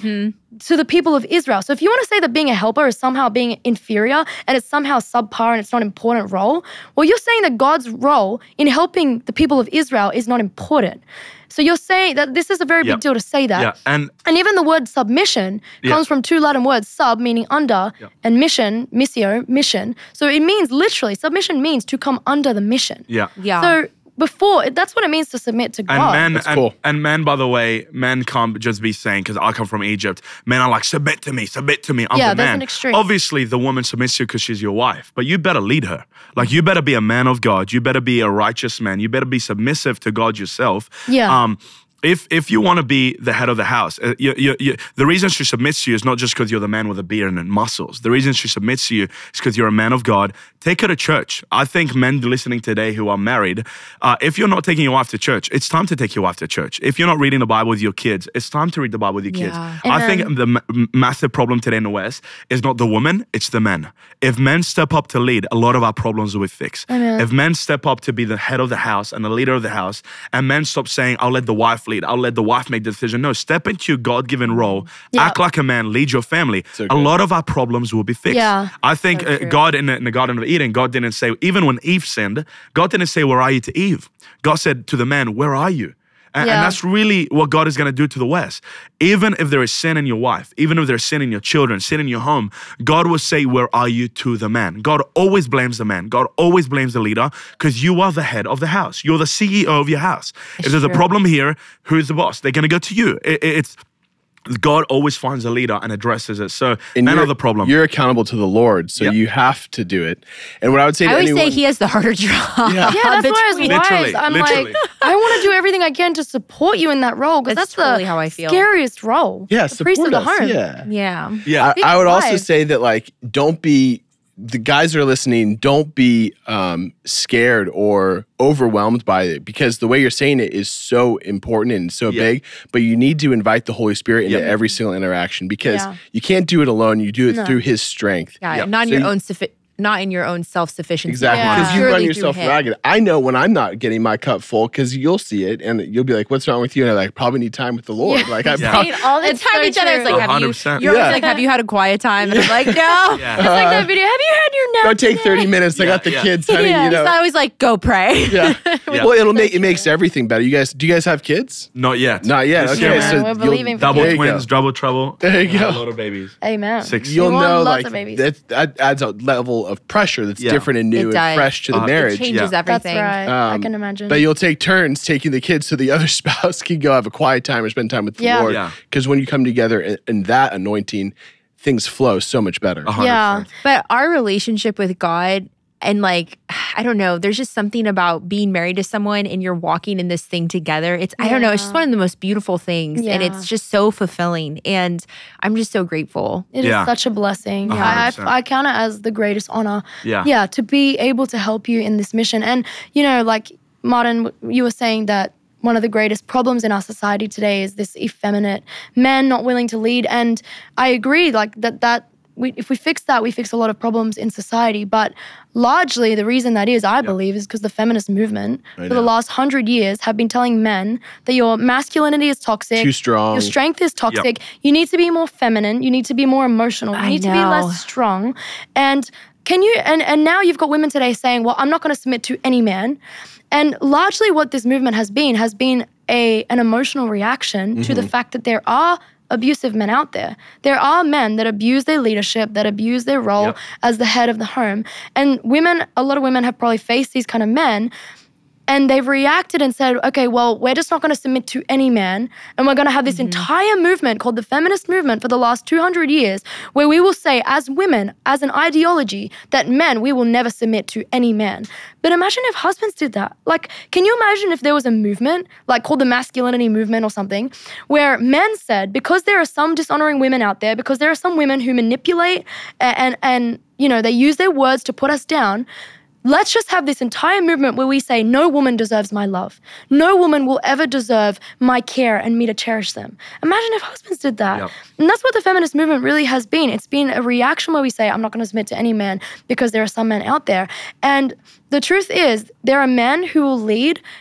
Speaker 3: to the people of Israel. So if you want to say that being a helper is somehow being inferior and it's somehow subpar and it's not an important role, well, you're saying that God's role in helping the people of Israel is not important. So you're saying that this is a very
Speaker 2: Yep.
Speaker 3: big deal to say that.
Speaker 2: Yeah, and
Speaker 3: And even the word submission
Speaker 2: Yeah.
Speaker 3: comes from two Latin words, sub meaning under,
Speaker 2: Yep.
Speaker 3: and mission, missio, mission. So it means literally, submission means to come under the mission.
Speaker 2: yeah.
Speaker 1: Yeah.
Speaker 3: So before, that's what it means to submit to
Speaker 2: And
Speaker 3: God.
Speaker 2: men,
Speaker 4: That's
Speaker 2: and,
Speaker 4: cool.
Speaker 2: and men, by the way, men can't just be saying, because I come from Egypt, men are like, submit to me, submit to me, I'm
Speaker 3: Yeah,
Speaker 2: the
Speaker 3: there's
Speaker 2: man.
Speaker 3: an extreme.
Speaker 2: Obviously, the woman submits to you because she's your wife, but you better lead her. Like, you better be a man of God. You better be a righteous man. You better be submissive to God yourself.
Speaker 3: Yeah.
Speaker 2: Um, if if you want to be the head of the house, uh, you, you, you, the reason she submits to you is not just because you're the man with a beard and muscles. The reason she submits to you is because you're a man of God. Take her to church. I think men listening today who are married, uh, if you're not taking your wife to church, it's time to take your wife to church. If you're not reading the Bible with your kids, it's time to read the Bible with your kids.
Speaker 1: Yeah.
Speaker 2: I think
Speaker 3: Amen.
Speaker 2: the ma- massive problem today in the West is not the woman, it's the men. If men step up to lead, a lot of our problems will be fixed.
Speaker 3: Amen.
Speaker 2: If men step up to be the head of the house and the leader of the house, and men stop saying, I'll let the wife lead, I'll let the wife make the decision. No, step into your God-given role,
Speaker 3: Yeah.
Speaker 2: act like a man, lead your family.
Speaker 4: So
Speaker 2: a
Speaker 4: good.
Speaker 2: lot of our problems will be fixed.
Speaker 3: Yeah.
Speaker 2: I think
Speaker 3: So
Speaker 2: uh,
Speaker 3: true.
Speaker 2: God in the, in the Garden of Eden, God didn't say, even when Eve sinned, God didn't say, where are you to Eve? God said to the man, where are you? And,
Speaker 3: Yeah.
Speaker 2: and that's really what God is going to do to the West. Even if there is sin in your wife, even if there's sin in your children, sin in your home, God will say, where are you to the man? God always blames the man. God always blames the leader because you are the head of the house. You're the C E O of your house. if there's a
Speaker 1: true.
Speaker 2: problem here, who's the boss? They're going to go to you. It- it- it's God always finds a leader and addresses it. So
Speaker 4: And
Speaker 2: men
Speaker 4: you're-
Speaker 2: are the problem.
Speaker 4: You're accountable to the Lord, so
Speaker 2: Yep.
Speaker 4: you have to do it. And what I would say
Speaker 1: I
Speaker 4: to
Speaker 1: always
Speaker 4: anyone,
Speaker 1: say he has the harder job.
Speaker 3: Yeah, that's why as
Speaker 1: between-
Speaker 2: Literally,
Speaker 3: wives, I'm
Speaker 2: literally.
Speaker 3: like, I want to do everything I can to support you in that role because
Speaker 1: That's
Speaker 3: that's,
Speaker 1: totally
Speaker 3: the
Speaker 1: how I feel.
Speaker 3: scariest role.
Speaker 4: yeah,
Speaker 3: the priest of
Speaker 4: support
Speaker 3: the
Speaker 4: us.
Speaker 3: home.
Speaker 4: Yeah.
Speaker 1: Yeah.
Speaker 2: yeah.
Speaker 4: I, I would also
Speaker 3: wives.
Speaker 4: say that, like, don't be, the guys that are listening, don't be um, scared or overwhelmed by it, because the way you're saying it is so important and so
Speaker 2: Yeah.
Speaker 4: big, but you need to invite the Holy Spirit into
Speaker 2: Yep.
Speaker 4: every single interaction, because
Speaker 3: Yeah.
Speaker 4: you can't do it alone. You do it
Speaker 3: No.
Speaker 4: through his strength.
Speaker 1: Yeah.
Speaker 2: Yep.
Speaker 1: Not in
Speaker 4: So
Speaker 1: your
Speaker 4: you-
Speaker 1: own suffi- not in your own self-sufficiency.
Speaker 4: Exactly,
Speaker 3: Yeah.
Speaker 4: because you
Speaker 1: Purely
Speaker 4: run
Speaker 1: through
Speaker 4: yourself
Speaker 1: him.
Speaker 4: ragged. I know when I'm not getting my cup full, because you'll see it and you'll be like, "What's wrong with you?" And I'm like, "Probably need time with the Lord."
Speaker 3: Yeah.
Speaker 4: Like I
Speaker 2: Yeah.
Speaker 4: probably,
Speaker 1: all the
Speaker 3: It's
Speaker 1: time
Speaker 3: so
Speaker 1: each other. It's
Speaker 3: true.
Speaker 1: like, have
Speaker 2: one hundred
Speaker 1: you,
Speaker 2: percent.
Speaker 1: you're always
Speaker 4: Yeah.
Speaker 1: like, have you had a quiet time? And I'm like, no.
Speaker 2: Yeah.
Speaker 3: It's like that video. Have you had your nap?
Speaker 4: go take
Speaker 3: today?
Speaker 4: thirty minutes. I
Speaker 2: Yeah,
Speaker 4: got the
Speaker 2: yeah.
Speaker 4: kids, honey.
Speaker 3: Yeah.
Speaker 4: You
Speaker 1: So
Speaker 4: know.
Speaker 1: I was like, go pray.
Speaker 4: Yeah.
Speaker 2: Yeah.
Speaker 4: Well, it'll make it makes everything better. You guys, do you guys have kids?
Speaker 2: Not yet.
Speaker 4: Not yet.
Speaker 2: This
Speaker 4: Okay,
Speaker 2: year,
Speaker 3: Yeah,
Speaker 2: man.
Speaker 4: so
Speaker 3: we're
Speaker 4: you'll-
Speaker 3: believing for
Speaker 2: double
Speaker 4: there you
Speaker 2: twins,
Speaker 4: go.
Speaker 2: double trouble.
Speaker 4: There you
Speaker 2: Yeah,
Speaker 4: go.
Speaker 2: A lot of babies.
Speaker 3: Amen.
Speaker 2: Six.
Speaker 3: We
Speaker 4: You'll
Speaker 3: want
Speaker 4: know,
Speaker 3: lots
Speaker 4: like
Speaker 3: of babies.
Speaker 4: that, that adds a level of pressure that's
Speaker 2: Yeah.
Speaker 4: different and new
Speaker 1: It
Speaker 4: and
Speaker 1: does.
Speaker 4: fresh to the
Speaker 2: Uh, it
Speaker 4: marriage.
Speaker 1: It changes
Speaker 2: Yeah.
Speaker 1: everything.
Speaker 3: That's right. I
Speaker 4: Um,
Speaker 3: can imagine.
Speaker 4: But you'll take turns taking the kids so the other spouse can go have a quiet time or spend time with the
Speaker 3: Yeah.
Speaker 4: Lord.
Speaker 2: Yeah.
Speaker 4: Because when you come together in, in that anointing, things flow so much better.
Speaker 2: A hundred
Speaker 3: Yeah.
Speaker 2: percent.
Speaker 1: But our relationship with God, and like, I don't know, there's just something about being married to someone and you're walking in this thing together. It's, I don't know, it's just
Speaker 3: Yeah.
Speaker 1: one of the most beautiful things. And
Speaker 3: Yeah.
Speaker 1: it's just so fulfilling. And I'm just so grateful.
Speaker 3: It is
Speaker 2: Yeah.
Speaker 3: such a blessing.
Speaker 2: A hundred
Speaker 3: I,
Speaker 2: percent.
Speaker 3: I, I count it as the greatest honor.
Speaker 2: Yeah.
Speaker 3: Yeah, to be able to help you in this mission. And, you know, like Martin, you were saying that one of the greatest problems in our society today is this effeminate man not willing to lead. And I agree, like that, that we, if we fix that, we fix a lot of problems in society. But largely the reason that is, I believe, is because the feminist movement
Speaker 4: I
Speaker 3: for the
Speaker 4: know.
Speaker 3: last hundred years have been telling men that your masculinity is toxic.
Speaker 4: Too strong.
Speaker 3: Your strength is toxic. You need to be more feminine. You need to be more emotional. You
Speaker 1: I
Speaker 3: need to be
Speaker 1: know.
Speaker 3: less strong. And can you and, and now you've got women today saying, well, I'm not going to submit to any man. And largely what this movement has been has been a an emotional reaction to the fact that there are abusive men out there. There are men that abuse their leadership, that abuse their role
Speaker 2: Yep.
Speaker 3: as the head of the home. And women, a lot of women have probably faced these kind of men. And they've reacted and said, okay, well, we're just not going to submit to any man. And we're going to have this entire movement called the feminist movement for the last two hundred years, where we will say, as women, as an ideology, that men, we will never submit to any man. But imagine if husbands did that. Like, can you imagine if there was a movement, like called the masculinity movement or something, where men said, because there are some dishonoring women out there, because there are some women who manipulate and, and, and you know, they use their words to put us down, let's just have this entire movement where we say, no woman deserves my love. No woman will ever deserve my care and me to cherish them. Imagine if husbands did that.
Speaker 2: Yep.
Speaker 3: And that's what the feminist movement really has been. It's been a reaction where we say, I'm not going to submit to any man because there are some men out there. And the truth is, there are men who will lead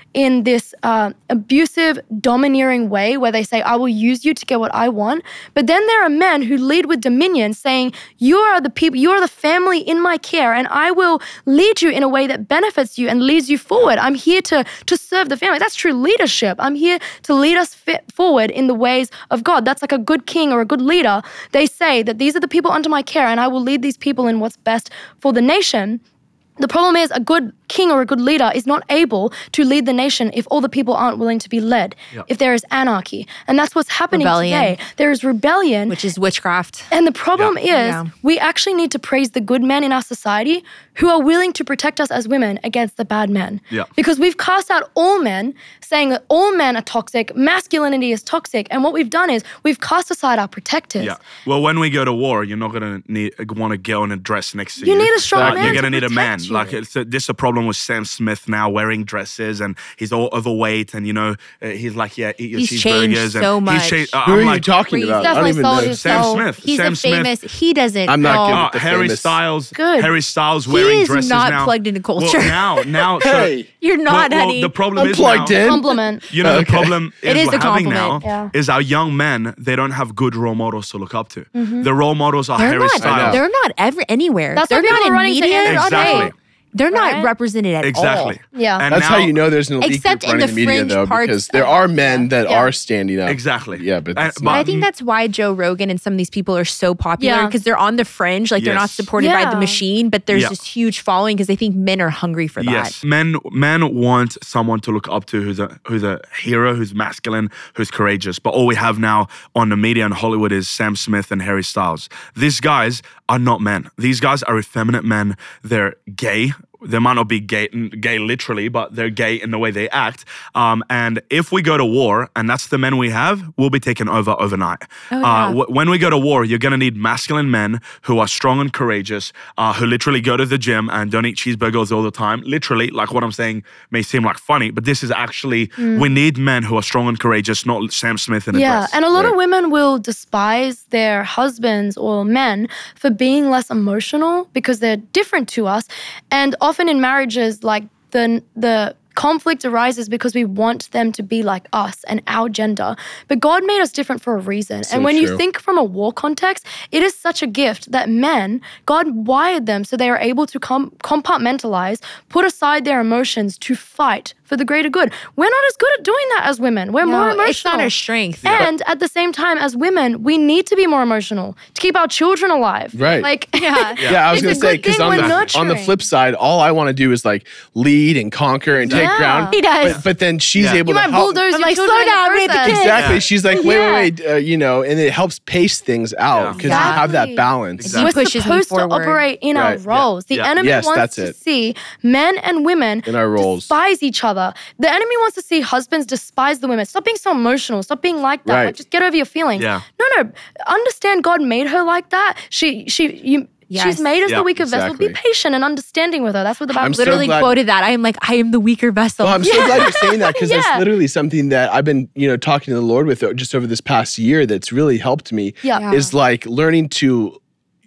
Speaker 3: in this uh, abusive, domineering way where they say, I will use you to get what I want. But then there are men who lead with dominion saying, you are the people, you are the family in my care, and I will lead you in a way that benefits you and leads you forward. I'm here to, to serve the family. That's true leadership. I'm here to lead us fit forward in the ways of God. That's like a good king or a good leader. They say that these are the people under my care and I will lead these people in what's best for the nation. The problem is a good king or a good leader is not able to lead the nation if all the people aren't willing to be led,
Speaker 2: Yep.
Speaker 3: if there is anarchy. And that's what's happening
Speaker 1: Rebellion.
Speaker 3: today. There is rebellion.
Speaker 1: Which is witchcraft.
Speaker 3: And the problem
Speaker 2: Yeah.
Speaker 3: is
Speaker 1: Yeah.
Speaker 3: we actually need to praise the good men in our society who are willing to protect us as women against the bad men.
Speaker 2: Yeah.
Speaker 3: Because we've cast out all men, saying that all men are toxic, masculinity is toxic. And what we've done is we've cast aside our protectors.
Speaker 2: Yeah. Well, when we go to war, you're not gonna need want a girl in a dress next to you.
Speaker 3: You need a strong
Speaker 2: Like,
Speaker 3: man
Speaker 2: You're gonna
Speaker 3: to
Speaker 2: need a man.
Speaker 3: protect you.
Speaker 2: Like it's a, this is a problem with Sam Smith now wearing dresses and he's all overweight and you know uh, he's like yeah eat your
Speaker 1: He's
Speaker 2: cheeseburgers
Speaker 1: changed
Speaker 2: and
Speaker 1: so
Speaker 2: he's
Speaker 1: much.
Speaker 2: changed. Uh,
Speaker 4: Who
Speaker 2: I'm
Speaker 4: are you
Speaker 2: like
Speaker 4: talking
Speaker 1: He's
Speaker 4: about? I don't
Speaker 3: definitely
Speaker 4: even
Speaker 3: sold
Speaker 4: know.
Speaker 3: his
Speaker 2: Sam
Speaker 3: soul.
Speaker 2: Smith.
Speaker 1: He's
Speaker 2: Sam
Speaker 1: a famous, he doesn't
Speaker 4: I'm not
Speaker 1: know.
Speaker 4: good
Speaker 2: Oh,
Speaker 4: with the
Speaker 2: Harry
Speaker 4: famous.
Speaker 2: Styles.
Speaker 3: Good.
Speaker 2: Harry Styles
Speaker 1: He
Speaker 2: wearing
Speaker 1: is
Speaker 2: dresses
Speaker 1: not
Speaker 2: now.
Speaker 1: plugged into culture.
Speaker 2: Well, now, now, so,
Speaker 4: Hey,
Speaker 1: You're not,
Speaker 2: well, well,
Speaker 1: honey.
Speaker 2: the problem
Speaker 4: I'm
Speaker 2: is
Speaker 4: plugged
Speaker 2: now,
Speaker 4: in.
Speaker 3: Compliment.
Speaker 2: You know, the
Speaker 4: Okay.
Speaker 2: problem
Speaker 1: It
Speaker 2: is
Speaker 1: is
Speaker 2: we're
Speaker 1: a
Speaker 2: having
Speaker 1: compliment,
Speaker 2: now
Speaker 3: yeah.
Speaker 2: is our young men, they don't have good role models to look up to. The role models are
Speaker 1: They're
Speaker 2: Harry
Speaker 1: not.
Speaker 2: Styles.
Speaker 1: They're not ever anywhere.
Speaker 3: That's
Speaker 1: they're
Speaker 3: why
Speaker 1: not
Speaker 3: people
Speaker 1: in
Speaker 3: are running to
Speaker 1: media.
Speaker 3: Andrew
Speaker 2: Exactly.
Speaker 3: Tate.
Speaker 1: They're not
Speaker 3: Right?
Speaker 1: represented at
Speaker 2: Exactly.
Speaker 1: all.
Speaker 3: Yeah.
Speaker 2: And
Speaker 4: That's how
Speaker 2: now-
Speaker 4: you know there's an elite
Speaker 1: Except
Speaker 4: group
Speaker 1: in
Speaker 4: running
Speaker 1: the
Speaker 4: the media,
Speaker 1: fringe
Speaker 4: though,
Speaker 1: parts
Speaker 4: because there
Speaker 1: of-
Speaker 4: are men that
Speaker 3: Yeah.
Speaker 4: are standing up.
Speaker 2: Exactly.
Speaker 4: Yeah, but
Speaker 2: And-
Speaker 4: it's
Speaker 2: but-
Speaker 1: But I
Speaker 4: not.
Speaker 1: think that's why Joe Rogan and some of these people are so popular
Speaker 3: Yeah.
Speaker 1: because they're on the fringe, like they're not
Speaker 2: Yes.
Speaker 1: supported by the
Speaker 3: Yeah.
Speaker 1: machine, but there's
Speaker 2: Yeah.
Speaker 1: this huge following because they think men are hungry for that.
Speaker 2: Yes, men men want someone to look up to who's a who's a hero, who's masculine, who's courageous. But all we have now on the media in Hollywood is Sam Smith and Harry Styles. These guys are not men. These guys are effeminate men. They're gay. They might not be gay, gay literally, but they're gay in the way they act. Um, and if we go to war, and that's the men we have, we'll be taken over overnight.
Speaker 1: Oh,
Speaker 2: uh,
Speaker 1: yeah.
Speaker 2: w- when we go to war, you're going to need masculine men who are strong and courageous, uh, who literally go to the gym and don't eat cheeseburgers all the time. Literally, like what I'm saying may seem like funny, but this is actually, we need men who are strong and courageous, not Sam Smith in a
Speaker 3: Yeah,
Speaker 2: dress.
Speaker 3: and a lot of
Speaker 4: Right.
Speaker 3: women will despise their husbands or men for being less emotional because they're different to us. And often in marriages, like the the conflict arises because we want them to be like us and our gender. But God made us different for a reason.
Speaker 4: So
Speaker 3: and when you
Speaker 4: true.
Speaker 3: think from a war context, it is such a gift that men, God wired them so they are able to com- compartmentalize, put aside their emotions to fight for the greater good. We're not as good at doing that as women. We're more
Speaker 1: No,
Speaker 3: emotional.
Speaker 1: it's not our strength.
Speaker 3: And at the same time, as women, we need to be more emotional to keep our children alive.
Speaker 4: Right.
Speaker 3: Like,
Speaker 1: Yeah.
Speaker 4: Yeah, I was
Speaker 3: It's
Speaker 4: gonna
Speaker 3: a
Speaker 4: say
Speaker 3: good
Speaker 4: because
Speaker 3: thing
Speaker 4: on
Speaker 3: we're
Speaker 4: the on the
Speaker 3: nurturing.
Speaker 4: flip side, all I want to do is like lead and conquer and take
Speaker 3: Yeah.
Speaker 4: ground.
Speaker 1: He does.
Speaker 4: But, but then she's
Speaker 2: Yeah.
Speaker 4: able
Speaker 3: you
Speaker 4: to
Speaker 3: might
Speaker 4: help.
Speaker 3: bulldoze
Speaker 1: I'm
Speaker 3: your
Speaker 1: like,
Speaker 3: children
Speaker 1: slow
Speaker 3: in the
Speaker 1: down, we have the
Speaker 3: process.
Speaker 1: kids.
Speaker 4: Exactly.
Speaker 2: Yeah.
Speaker 4: She's like, wait,
Speaker 3: Yeah.
Speaker 4: wait, wait, uh, you know, and it helps pace things out because
Speaker 3: Yeah.
Speaker 4: you have that
Speaker 3: Exactly.
Speaker 4: balance.
Speaker 2: Exactly.
Speaker 3: We're
Speaker 1: pushes me
Speaker 3: supposed to
Speaker 1: forward.
Speaker 3: operate in
Speaker 4: Right.
Speaker 3: our
Speaker 4: Yeah.
Speaker 3: roles. The
Speaker 2: Yeah.
Speaker 3: enemy
Speaker 4: Yes,
Speaker 3: wants
Speaker 4: that's
Speaker 3: to
Speaker 4: it.
Speaker 3: see men and women
Speaker 4: In our roles.
Speaker 3: despise each other. The enemy wants to see husbands despise the women. Stop being so emotional. Stop being like that.
Speaker 4: Right.
Speaker 3: Like, just get over your feelings.
Speaker 2: Yeah.
Speaker 3: No, no. Understand God made her like that. She, she, you.
Speaker 1: Yes.
Speaker 3: She's made as
Speaker 2: Yeah,
Speaker 3: the weaker vessel. Be
Speaker 4: exactly.
Speaker 3: patient and understanding with her. That's what the Bible
Speaker 4: I'm so
Speaker 1: Literally
Speaker 4: glad-
Speaker 1: quoted that. I am like, I am the weaker vessel.
Speaker 4: Well, I'm so glad you're saying that because
Speaker 3: Yeah.
Speaker 4: that's literally something that I've been, you know, talking to the Lord with just over this past year that's really helped me.
Speaker 3: Yeah.
Speaker 1: Yeah.
Speaker 4: Is like learning to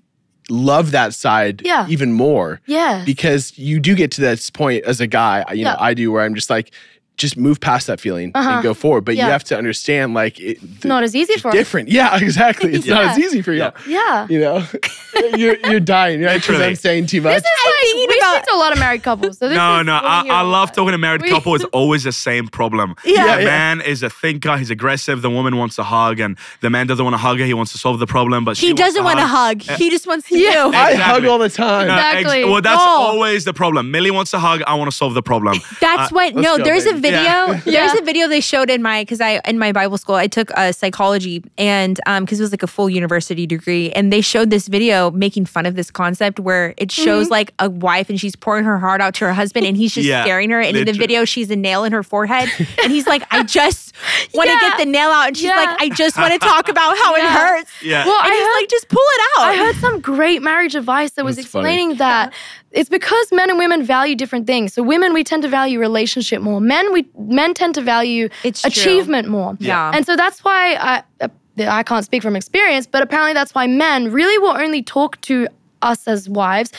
Speaker 4: love that side
Speaker 3: Yeah.
Speaker 4: even more.
Speaker 3: Yeah.
Speaker 4: Because you do get to this point as a guy, you know,
Speaker 3: Yeah.
Speaker 4: I do where I'm just like, just move past that feeling
Speaker 3: Uh-huh.
Speaker 4: and go forward. But
Speaker 3: Yeah.
Speaker 4: you have to understand, like, it,
Speaker 3: It's not as easy for us.
Speaker 4: different. Yeah, exactly. It's not
Speaker 3: Yeah.
Speaker 4: as easy for you.
Speaker 2: Yeah.
Speaker 3: Yeah.
Speaker 4: You know, you're you're dying, right? Because
Speaker 2: Literally.
Speaker 4: I'm saying too much.
Speaker 3: This is like,
Speaker 1: thinking
Speaker 3: we
Speaker 1: about-
Speaker 3: speak to a lot of married couples. So this
Speaker 2: No,
Speaker 3: is
Speaker 2: no,
Speaker 3: what we
Speaker 2: I,
Speaker 3: hear
Speaker 2: I
Speaker 3: a
Speaker 2: love
Speaker 3: lot.
Speaker 2: talking to married
Speaker 3: We-
Speaker 2: couple. It's always the same problem.
Speaker 1: Yeah.
Speaker 2: The
Speaker 4: Yeah.
Speaker 2: man is a thinker, he's aggressive. The woman wants a hug, and the man doesn't want to hug her. He wants to solve the problem, but she
Speaker 1: he
Speaker 2: wants
Speaker 1: doesn't
Speaker 2: to
Speaker 1: want to
Speaker 2: hug.
Speaker 1: hug. He just wants to
Speaker 3: Yeah.
Speaker 1: do.
Speaker 4: I
Speaker 2: Exactly.
Speaker 4: hug all the time.
Speaker 2: No, ex-
Speaker 3: Exactly.
Speaker 2: well, that's
Speaker 1: No.
Speaker 2: always the problem. Millie wants a hug. I want to solve the problem.
Speaker 1: That's
Speaker 2: Uh,
Speaker 1: what.
Speaker 4: let's
Speaker 1: No,
Speaker 4: go,
Speaker 1: there's a
Speaker 4: baby.
Speaker 1: video.
Speaker 2: Yeah.
Speaker 1: There's
Speaker 3: Yeah.
Speaker 1: a video they showed in my because I in my Bible school I took uh, psychology and um because it was like a full university degree and they showed this video making fun of this concept where it shows
Speaker 3: Mm-hmm.
Speaker 1: like a wife and she's pouring her heart out to her husband and he's just
Speaker 2: Yeah,
Speaker 1: staring at her and in the
Speaker 2: literally.
Speaker 1: video she's a nail in her forehead and he's like I just want to
Speaker 3: Yeah.
Speaker 1: get the nail out and she's
Speaker 3: Yeah.
Speaker 1: like I just want to talk about how it
Speaker 3: Yeah.
Speaker 1: hurts.
Speaker 2: Yeah.
Speaker 3: Well,
Speaker 1: And
Speaker 3: I
Speaker 1: he's
Speaker 3: heard-
Speaker 1: like just pull it out.
Speaker 3: I heard some great marriage advice that was
Speaker 4: That's funny.
Speaker 3: explaining that it's because men and women value different things. So women, we tend to value relationship more. Men, we men tend to value
Speaker 1: It's true.
Speaker 3: achievement more.
Speaker 1: Yeah.
Speaker 3: And so that's why I uh, I can't speak from experience, but apparently that's why men really will only talk to us as wives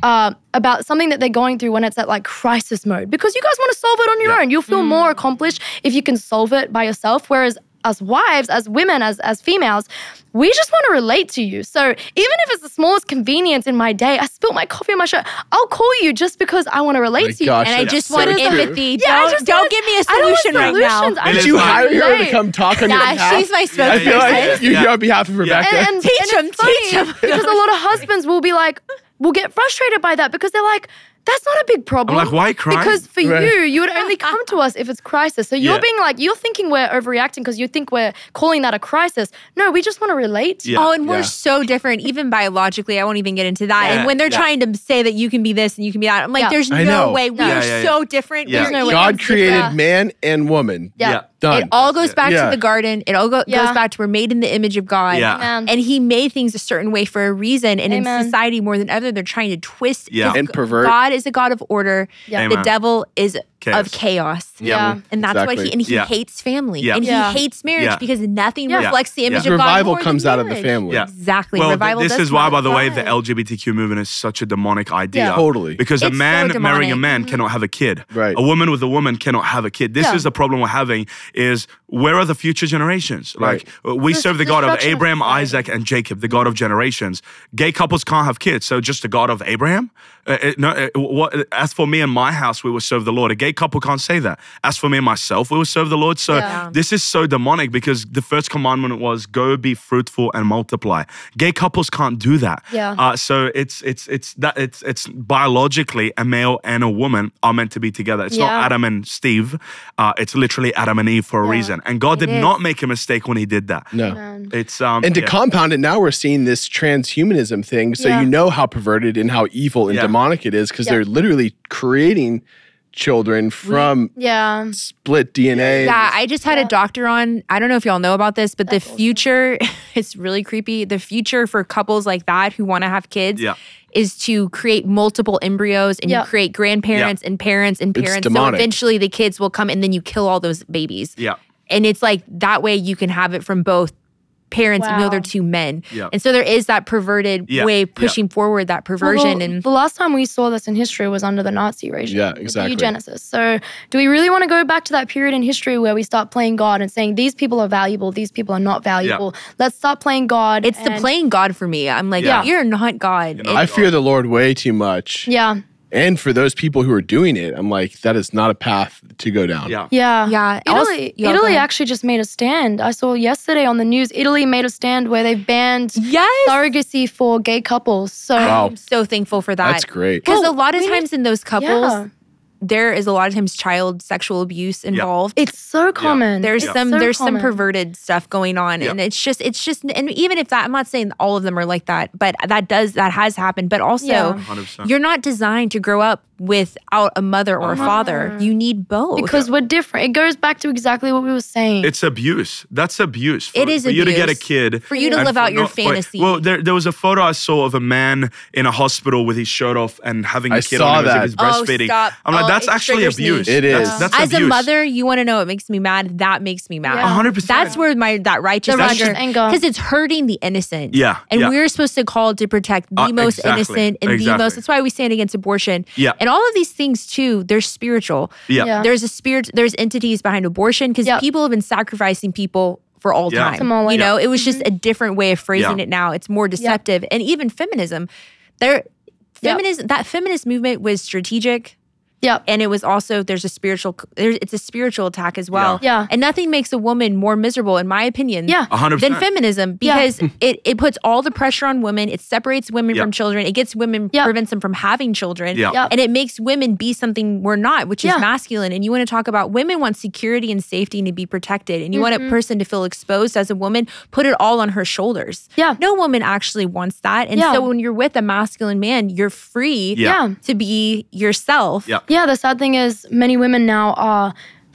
Speaker 3: uh, about something that they're going through when it's at like crisis mode, because you guys want to solve it on your
Speaker 2: Yeah.
Speaker 3: own. You'll feel
Speaker 1: Mm.
Speaker 3: more accomplished if you can solve it by yourself. Whereas as wives, as women, as as females, we just want to relate to you. So even if it's the smallest convenience in my day, I spilled my coffee on my shirt, I'll call you just because I want to relate
Speaker 4: My
Speaker 3: to
Speaker 4: gosh,
Speaker 3: you.
Speaker 1: And I
Speaker 4: that's
Speaker 1: just
Speaker 4: so
Speaker 1: want
Speaker 4: true.
Speaker 1: empathy.
Speaker 3: Yeah, I
Speaker 1: don't
Speaker 3: just
Speaker 1: don't
Speaker 3: want-
Speaker 1: give me a
Speaker 3: I don't want
Speaker 1: solution right now.
Speaker 3: solutions. I
Speaker 2: It
Speaker 4: Did
Speaker 2: is
Speaker 3: just
Speaker 4: you
Speaker 3: want
Speaker 2: fine.
Speaker 4: hire her to
Speaker 3: relate.
Speaker 4: come talk on your
Speaker 1: Yeah,
Speaker 4: behalf?
Speaker 1: she's my
Speaker 4: I
Speaker 1: spokesperson.
Speaker 4: feel like you're
Speaker 2: Yeah.
Speaker 4: here on behalf of Rebecca.
Speaker 3: And, and,
Speaker 1: Teach
Speaker 3: and
Speaker 1: him,
Speaker 3: it's funny
Speaker 1: teach him.
Speaker 3: because a lot of husbands will be like, will get frustrated by that because they're like, that's not a big problem.
Speaker 2: I'm like, why cry?
Speaker 3: Because for
Speaker 4: Right.
Speaker 3: you, you would only come to us if it's crisis. So you're
Speaker 2: Yeah.
Speaker 3: being like, you're thinking we're overreacting because you think we're calling that a crisis. No, we just want to relate to you.
Speaker 2: Yeah.
Speaker 1: Oh, and we're
Speaker 4: Yeah.
Speaker 1: so different, even biologically. I won't even get into that.
Speaker 2: Yeah.
Speaker 1: And when they're
Speaker 2: Yeah.
Speaker 1: trying to say that you can be this and you can be that, I'm like,
Speaker 3: Yeah.
Speaker 1: there's
Speaker 4: I
Speaker 1: no
Speaker 4: know.
Speaker 1: way. We
Speaker 3: No.
Speaker 1: are
Speaker 2: Yeah, yeah,
Speaker 1: so different.
Speaker 2: Yeah.
Speaker 1: We're
Speaker 3: There's no way.
Speaker 4: God created
Speaker 3: Yeah.
Speaker 4: man and woman.
Speaker 3: Yeah.
Speaker 2: Yeah.
Speaker 4: Done.
Speaker 1: It all goes back
Speaker 4: Yeah.
Speaker 1: to the garden. It all go-
Speaker 3: Yeah.
Speaker 1: goes back to we're made in the image of God.
Speaker 2: Yeah.
Speaker 3: Amen.
Speaker 1: And he made things a certain way for a reason. And
Speaker 3: Amen.
Speaker 1: in society, more than ever, they're trying to twist.
Speaker 2: Yeah.
Speaker 1: 'cause
Speaker 4: And pervert.
Speaker 1: God is a God of order.
Speaker 3: Yeah.
Speaker 1: The
Speaker 2: Amen.
Speaker 1: devil is
Speaker 2: Chaos.
Speaker 1: of chaos.
Speaker 3: Yeah.
Speaker 1: And that's why
Speaker 4: Exactly.
Speaker 1: he and he
Speaker 2: Yeah.
Speaker 1: hates family.
Speaker 2: Yeah.
Speaker 1: And
Speaker 3: Yeah.
Speaker 1: he hates marriage
Speaker 2: Yeah.
Speaker 1: because nothing
Speaker 3: Yeah.
Speaker 1: reflects the image
Speaker 2: Yeah.
Speaker 1: of God.
Speaker 4: Revival
Speaker 1: more than
Speaker 4: comes out of the
Speaker 1: marriage.
Speaker 4: family.
Speaker 2: Yeah.
Speaker 1: Exactly.
Speaker 2: Well, th-
Speaker 1: Revival
Speaker 2: this
Speaker 1: does
Speaker 2: is why,
Speaker 1: come
Speaker 2: by
Speaker 1: out
Speaker 2: the
Speaker 1: of
Speaker 2: way,
Speaker 1: God.
Speaker 2: the L G B T Q movement is such a demonic idea.
Speaker 3: Yeah.
Speaker 4: Totally.
Speaker 2: Because a
Speaker 1: It's so
Speaker 2: man marrying a
Speaker 1: demonic.
Speaker 2: man cannot have a kid.
Speaker 4: Right.
Speaker 2: A woman with a woman cannot have a kid. This
Speaker 3: Yeah.
Speaker 2: is the problem we're having is where are the future generations? Like uh, we
Speaker 3: The
Speaker 2: serve the God of
Speaker 3: destruction of
Speaker 2: Abraham,
Speaker 3: society.
Speaker 2: Isaac, and Jacob, the God of generations. Gay couples can't have kids. So just the God of Abraham? Uh, uh, no, uh, what, as for me and my house, we will serve the Lord. A gay couple can't say that. As for me and myself, we will serve the Lord. So
Speaker 3: Yeah.
Speaker 2: this is so demonic because the first commandment was go be fruitful and multiply. Gay couples can't do that.
Speaker 3: Yeah.
Speaker 2: Uh, so it's it's it's that it's it's biologically a male and a woman are meant to be together. It's not
Speaker 3: Yeah.
Speaker 2: Adam and Steve. Uh, it's literally Adam and Eve for a
Speaker 3: Yeah.
Speaker 2: reason. And God did
Speaker 1: is.
Speaker 2: not make a mistake when He did that.
Speaker 4: No.
Speaker 3: Amen.
Speaker 2: It's um
Speaker 4: And to
Speaker 2: yeah.
Speaker 4: compound it, now we're seeing this transhumanism thing. So
Speaker 3: Yeah.
Speaker 4: you know how perverted and how evil and
Speaker 2: Yeah.
Speaker 4: demonic it is because
Speaker 3: Yeah.
Speaker 4: they're literally creating children from
Speaker 3: Yeah.
Speaker 4: split D N A.
Speaker 1: Yeah, I just had
Speaker 3: Yeah.
Speaker 1: a doctor on. I don't know if y'all know about this, but
Speaker 3: That's
Speaker 1: the
Speaker 3: awesome.
Speaker 1: future, it's really creepy. The future for couples like that who want to have kids
Speaker 2: Yeah.
Speaker 1: is to create multiple embryos and
Speaker 3: Yeah.
Speaker 1: you create grandparents and parents and
Speaker 4: It's
Speaker 1: parents. So
Speaker 4: demonic.
Speaker 1: eventually the kids will come and then you kill all those babies.
Speaker 2: Yeah.
Speaker 1: And it's like that way you can have it from both parents, even though
Speaker 3: Wow.
Speaker 1: they're two men.
Speaker 2: Yeah.
Speaker 1: And so there is that perverted
Speaker 2: Yeah.
Speaker 1: way
Speaker 2: Yeah.
Speaker 1: pushing forward that
Speaker 3: Well,
Speaker 1: perversion.
Speaker 3: the,
Speaker 1: and
Speaker 3: the last time we saw this in history was under the Nazi regime.
Speaker 4: Yeah,
Speaker 3: with
Speaker 4: exactly.
Speaker 3: The eugenesis. So, do we really want to go back to that period in history where we start playing God and saying these people are valuable, these people are not valuable? Let's start playing God.
Speaker 1: it's the
Speaker 3: and-
Speaker 1: playing God for me. I'm like,
Speaker 2: Yeah.
Speaker 1: you're not God.
Speaker 2: You're not
Speaker 1: And-
Speaker 4: I fear the Lord way too much.
Speaker 3: Yeah.
Speaker 4: And for those people who are doing it, I'm like, that is not a path to go down.
Speaker 2: Yeah.
Speaker 3: Yeah.
Speaker 1: Yeah,
Speaker 3: Italy,
Speaker 1: also- yeah, go
Speaker 3: Italy
Speaker 1: ahead.
Speaker 3: actually just made a stand. I saw yesterday on the news, Italy made a stand where they banned
Speaker 1: Yes.
Speaker 3: surrogacy for gay couples. So,
Speaker 4: Wow.
Speaker 1: I'm so thankful for that.
Speaker 4: That's great.
Speaker 1: Because
Speaker 3: Well,
Speaker 1: a lot of
Speaker 3: we need-
Speaker 1: times in those couples,
Speaker 3: yeah,
Speaker 1: there is a lot of times child sexual abuse involved.
Speaker 3: it's so common.
Speaker 1: There's
Speaker 3: It's
Speaker 1: some
Speaker 3: so
Speaker 1: there's some
Speaker 3: common.
Speaker 1: perverted stuff going on,
Speaker 2: Yeah.
Speaker 1: and it's just it's just and even if that I'm not saying all of them are like that, but that does that has happened. But also,
Speaker 3: Yeah.
Speaker 2: one hundred percent.
Speaker 1: you're not designed to grow up without a mother or a father. You need both.
Speaker 3: Because we're different. It goes back to exactly what we were saying.
Speaker 2: It's abuse. That's abuse. For,
Speaker 1: It is
Speaker 2: for you to get a
Speaker 1: abuse.
Speaker 2: kid.
Speaker 1: For you to
Speaker 2: and
Speaker 1: live
Speaker 2: for
Speaker 1: out your
Speaker 2: not- for-
Speaker 1: fantasy.
Speaker 2: Well, there, there was a photo I saw of a man in a hospital with his shirt off and having a
Speaker 4: I
Speaker 2: kid
Speaker 4: saw
Speaker 2: on him as if
Speaker 4: that.
Speaker 2: he's
Speaker 1: Oh,
Speaker 2: breastfeeding.
Speaker 1: stop.
Speaker 2: I'm like,
Speaker 1: Oh,
Speaker 2: that's
Speaker 1: it
Speaker 2: actually
Speaker 1: triggers me.
Speaker 2: abuse.
Speaker 4: It
Speaker 2: That's,
Speaker 4: is.
Speaker 2: that's
Speaker 1: As
Speaker 2: abuse.
Speaker 1: a mother, you want to know what makes me mad? That makes me mad.
Speaker 3: Yeah.
Speaker 2: one hundred percent.
Speaker 1: That's where my that righteous
Speaker 3: The
Speaker 1: anger,
Speaker 3: righteous anger.
Speaker 1: because it's hurting the innocent.
Speaker 2: Yeah,
Speaker 1: and
Speaker 2: yeah.
Speaker 1: we're supposed to call to protect the
Speaker 2: Uh,
Speaker 1: most
Speaker 2: exactly,
Speaker 1: innocent and the
Speaker 2: exactly.
Speaker 1: most. That's why we stand against abortion.
Speaker 2: Yeah.
Speaker 1: and all of these things too. They're spiritual.
Speaker 2: Yeah.
Speaker 3: Yeah.
Speaker 1: There's a spirit. There's entities behind abortion because
Speaker 3: Yep.
Speaker 1: people have been sacrificing people for all
Speaker 2: Yeah.
Speaker 1: time.
Speaker 3: Come on,
Speaker 1: you
Speaker 3: like-
Speaker 1: know, it was just a different way of phrasing
Speaker 2: Yeah.
Speaker 1: it. Now it's more deceptive, and even feminism. There,
Speaker 3: Yep.
Speaker 1: feminism. That feminist movement was strategic.
Speaker 3: Yep.
Speaker 1: And it was also there's a spiritual there's it's a spiritual attack as well.
Speaker 3: Yeah. Yeah.
Speaker 1: And nothing makes a woman more miserable, in my opinion,
Speaker 3: Yeah.
Speaker 2: one hundred
Speaker 1: than
Speaker 2: percent.
Speaker 1: feminism
Speaker 3: Yeah.
Speaker 1: because it, it puts all the pressure on women. It separates women
Speaker 2: Yep.
Speaker 1: from children. It gets women
Speaker 3: Yep.
Speaker 1: prevents them from having children.
Speaker 2: Yeah.
Speaker 3: Yep.
Speaker 1: And it makes women be something we're not, which is
Speaker 3: Yeah.
Speaker 1: masculine. And you want to talk about women want security and safety and to be protected. And you want
Speaker 3: Mm-hmm.
Speaker 1: a person to feel exposed as a woman, put it all on her shoulders.
Speaker 3: Yeah.
Speaker 1: No woman actually wants that. And
Speaker 3: Yeah.
Speaker 1: so when you're with a masculine man, you're free
Speaker 2: Yeah.
Speaker 3: Yeah.
Speaker 1: to be yourself.
Speaker 2: Yeah.
Speaker 3: Yeah, the sad thing is many women now are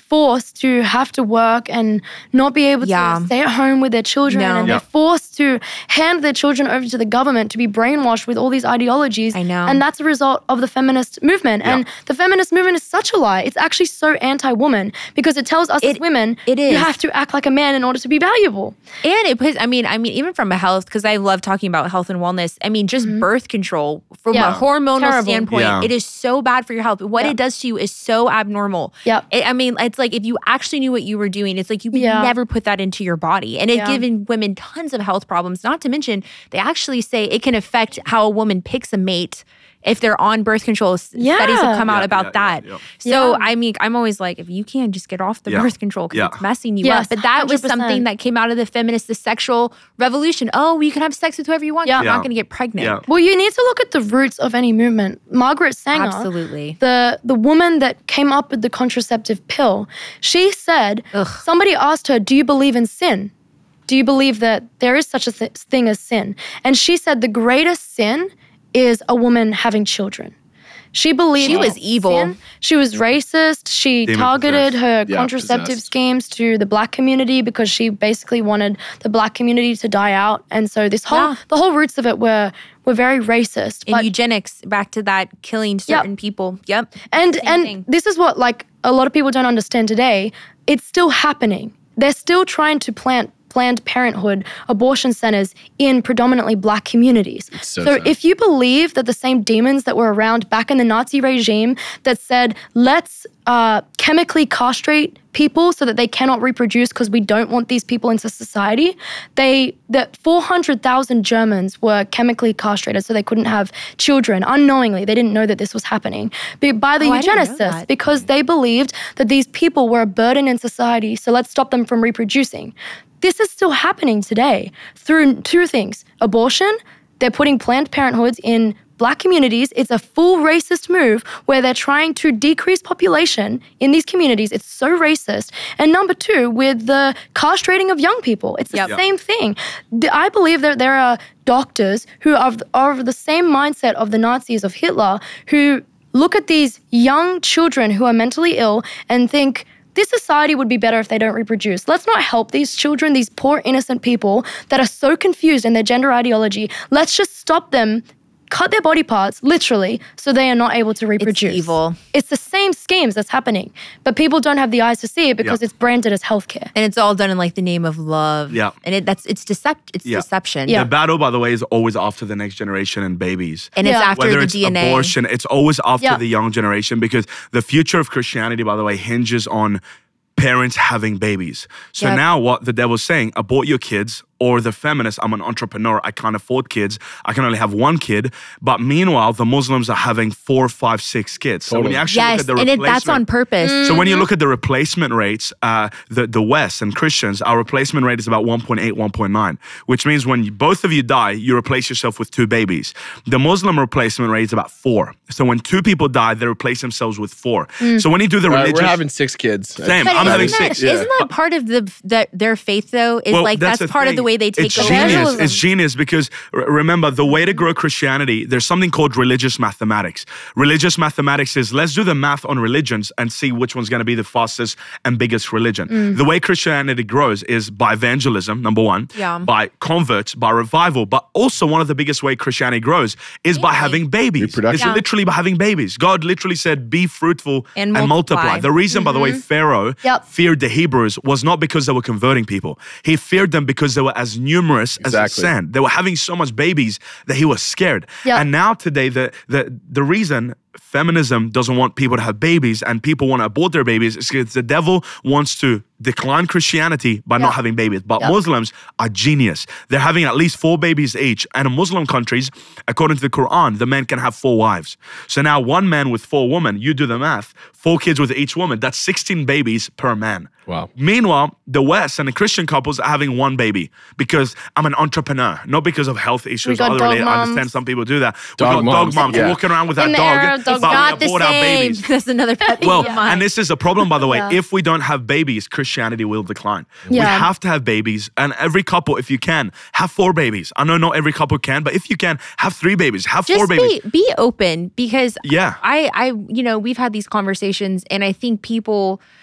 Speaker 3: forced to have to work and not be able
Speaker 1: Yeah.
Speaker 3: to stay at home with their children.
Speaker 1: No.
Speaker 3: And
Speaker 2: Yeah.
Speaker 3: they're forced to hand their children over to the government to be brainwashed with all these ideologies.
Speaker 1: I know.
Speaker 3: And that's a result of the feminist movement.
Speaker 2: Yeah.
Speaker 3: And the feminist movement is such a lie. It's actually so anti-woman because it tells us as
Speaker 1: It-
Speaker 3: women,
Speaker 1: it
Speaker 3: you
Speaker 1: is.
Speaker 3: have to act like a man in order to be valuable.
Speaker 1: And it puts, I mean, I mean, even from a health, because I love talking about health and wellness. I mean, just birth control from
Speaker 3: Mm-hmm. Yeah.
Speaker 1: a hormonal
Speaker 3: Terrible.
Speaker 1: standpoint,
Speaker 2: Yeah.
Speaker 1: it is so bad for your health. What
Speaker 3: Yeah.
Speaker 1: it does to you is so abnormal.
Speaker 3: Yep.
Speaker 1: It, I mean, it's like if you actually knew what you were doing, it's like you would
Speaker 3: Yeah.
Speaker 1: never put that into your body. And it's
Speaker 3: Yeah.
Speaker 1: given women tons of health problems, not to mention, they actually say it can affect how a woman picks a mate if they're on birth control. S-
Speaker 3: Yeah.
Speaker 1: Studies have come out
Speaker 2: Yeah,
Speaker 1: about
Speaker 2: yeah,
Speaker 1: that.
Speaker 2: yeah, yeah.
Speaker 1: So,
Speaker 3: Yeah.
Speaker 1: I mean, I'm always like, if you can just get off the
Speaker 2: Yeah.
Speaker 1: birth control because
Speaker 2: Yeah.
Speaker 1: it's messing you
Speaker 3: Yes,
Speaker 1: up. But that was
Speaker 3: one hundred percent.
Speaker 1: something that came out of the feminist, the sexual revolution. Oh, you can have sex with whoever you want.
Speaker 3: Yeah.
Speaker 1: You're
Speaker 2: Yeah.
Speaker 1: not going to get pregnant.
Speaker 2: Yeah.
Speaker 3: Well, you need to look at the roots of any movement. Margaret Sanger,
Speaker 1: Absolutely.
Speaker 3: the the woman that came up with the contraceptive pill, she said,
Speaker 1: Ugh.
Speaker 3: somebody asked her, do you believe in sin? Do you believe that there is such a th- thing as sin? And she said the greatest sin is a woman having children. She believed
Speaker 1: She was
Speaker 3: in
Speaker 1: evil.
Speaker 3: sin. She was racist. She
Speaker 2: Demon
Speaker 3: targeted
Speaker 2: possessed.
Speaker 3: her
Speaker 4: Yeah,
Speaker 3: contraceptive
Speaker 4: possessed.
Speaker 3: schemes to the black community because she basically wanted the black community to die out. And so this whole
Speaker 1: Yeah.
Speaker 3: the whole roots of it were were very racist.
Speaker 1: And
Speaker 3: But
Speaker 1: eugenics, back to that, killing certain people. Yep.
Speaker 3: and
Speaker 1: Same
Speaker 3: and
Speaker 1: thing.
Speaker 3: this is what like a lot of people don't understand today. It's still happening. They're still trying to plant Planned Parenthood abortion centers in predominantly black communities.
Speaker 4: so sad.
Speaker 3: if you believe that the same demons that were around back in the Nazi regime that said, let's uh, chemically castrate people so that they cannot reproduce because we don't want these people into society, they that four hundred thousand Germans were chemically castrated so they couldn't have children unknowingly. They didn't know that this was happening But by the
Speaker 1: Oh, I didn't know
Speaker 3: eugenicists
Speaker 1: that.
Speaker 3: because they believed that these people were a burden in society, so let's stop them from reproducing. This is still happening today through two things. Abortion, they're putting Planned Parenthoods in black communities. It's a full racist move where they're trying to decrease population in these communities. It's so racist. And number two, with the castrating of young people, it's the
Speaker 1: Yep.
Speaker 3: same thing. The- I believe that there are doctors who are of, are of the same mindset of the Nazis, of Hitler, who look at these young children who are mentally ill and think, this society would be better if they don't reproduce. Let's not help these children, these poor innocent people that are so confused in their gender ideology. Let's just stop them, cut their body parts, literally, so they are not able to reproduce.
Speaker 1: evil.
Speaker 3: It's the same schemes that's happening, but people don't have the eyes to see it because
Speaker 2: Yeah.
Speaker 3: it's branded as healthcare.
Speaker 1: And it's all done in like the name of love.
Speaker 2: Yeah.
Speaker 1: And it that's it's decept it's
Speaker 2: Yeah.
Speaker 1: deception.
Speaker 3: Yeah.
Speaker 2: The battle, by the way, is always after the next generation and babies.
Speaker 1: And it's
Speaker 3: Yeah.
Speaker 1: after
Speaker 2: Whether
Speaker 1: the
Speaker 2: it's
Speaker 1: D N A.
Speaker 2: abortion, it's always after
Speaker 3: Yeah.
Speaker 2: the young generation because the future of Christianity, by the way, hinges on parents having babies. So
Speaker 1: Yep.
Speaker 2: now what the devil's saying, abort your kids, or the feminist, I'm an entrepreneur, I can't afford kids, I can only have one kid. But meanwhile, the Muslims are having four, five, six kids. So when
Speaker 4: Totally.
Speaker 2: you actually look
Speaker 1: Yes,
Speaker 2: at the
Speaker 1: and it,
Speaker 2: replacement,
Speaker 1: that's on purpose.
Speaker 2: so when you look at the replacement rates, uh, the, the West and Christians, our replacement rate is about one point eight, one point nine, which means when you, both of you die, you replace yourself with two babies. The Muslim replacement rate is about four. So when two people die, they replace themselves with four. So when you do the
Speaker 4: All right,
Speaker 2: religious...
Speaker 4: we're having six kids.
Speaker 2: Same.
Speaker 1: But
Speaker 2: I'm having
Speaker 1: isn't that,
Speaker 2: six.
Speaker 4: Yeah.
Speaker 1: isn't that part of the that their faith though? Is
Speaker 2: Well,
Speaker 1: like that's,
Speaker 2: the
Speaker 1: part of
Speaker 2: thing.
Speaker 1: the way they take
Speaker 2: it's
Speaker 1: over.
Speaker 2: genius.
Speaker 3: Evangelism.
Speaker 2: It's genius because r- remember the way to grow Christianity. There's something called religious mathematics. Religious mathematics is let's do the math on religions and see which one's going to be the fastest and biggest religion.
Speaker 1: Mm.
Speaker 2: The way Christianity grows is by evangelism, number one,
Speaker 1: Yeah.
Speaker 2: by converts, by revival, but also one of the biggest way Christianity grows is by
Speaker 1: Really?
Speaker 2: having babies.
Speaker 4: Reproduction.
Speaker 2: It's
Speaker 1: Yeah.
Speaker 2: literally by having babies. God literally said, "Be fruitful
Speaker 1: And
Speaker 2: and, multiply."
Speaker 1: multiply.
Speaker 2: The reason, by the way, Pharaoh
Speaker 3: Yep.
Speaker 2: feared the Hebrews was not because they were converting people. He feared them because they were as numerous as the
Speaker 4: Exactly.
Speaker 2: sand. They were having so much babies that he was scared.
Speaker 3: Yep.
Speaker 2: And now today, the the the reason feminism doesn't want people to have babies and people want to abort their babies is because the devil wants to decline Christianity by not
Speaker 3: Yep.
Speaker 2: having babies. But
Speaker 3: Yep.
Speaker 2: Muslims are genius. They're having at least four babies each. And in Muslim countries, according to the Quran, the man can have four wives. So now one man with four women, you do the math, four kids with each woman, that's sixteen babies per man.
Speaker 4: Wow.
Speaker 2: Meanwhile, the West and the Christian couples are having one baby because I'm an entrepreneur, not because of health issues.
Speaker 3: got
Speaker 2: or other
Speaker 3: dog
Speaker 2: related- I
Speaker 3: moms.
Speaker 2: understand some people do that.
Speaker 4: Dog
Speaker 2: we got
Speaker 4: moms,
Speaker 2: dog moms
Speaker 4: yeah.
Speaker 2: walking around with that
Speaker 3: In the
Speaker 2: dog,
Speaker 3: era of dog
Speaker 2: but
Speaker 3: moms.
Speaker 1: Not
Speaker 2: we
Speaker 1: the
Speaker 2: abort our
Speaker 1: same.
Speaker 2: babies.
Speaker 1: That's another pet peeve
Speaker 2: Well,
Speaker 1: of mine.
Speaker 2: and this is a problem, by the way.
Speaker 3: Yeah.
Speaker 2: If we don't have babies, Christianity will decline. We
Speaker 3: Yeah.
Speaker 2: have to have babies. And every couple, if you can, have four babies. I know not every couple can, but if you can, have three babies, have
Speaker 1: just
Speaker 2: four babies.
Speaker 1: be be open because
Speaker 2: Yeah.
Speaker 1: I I you know we've had these conversations and I think people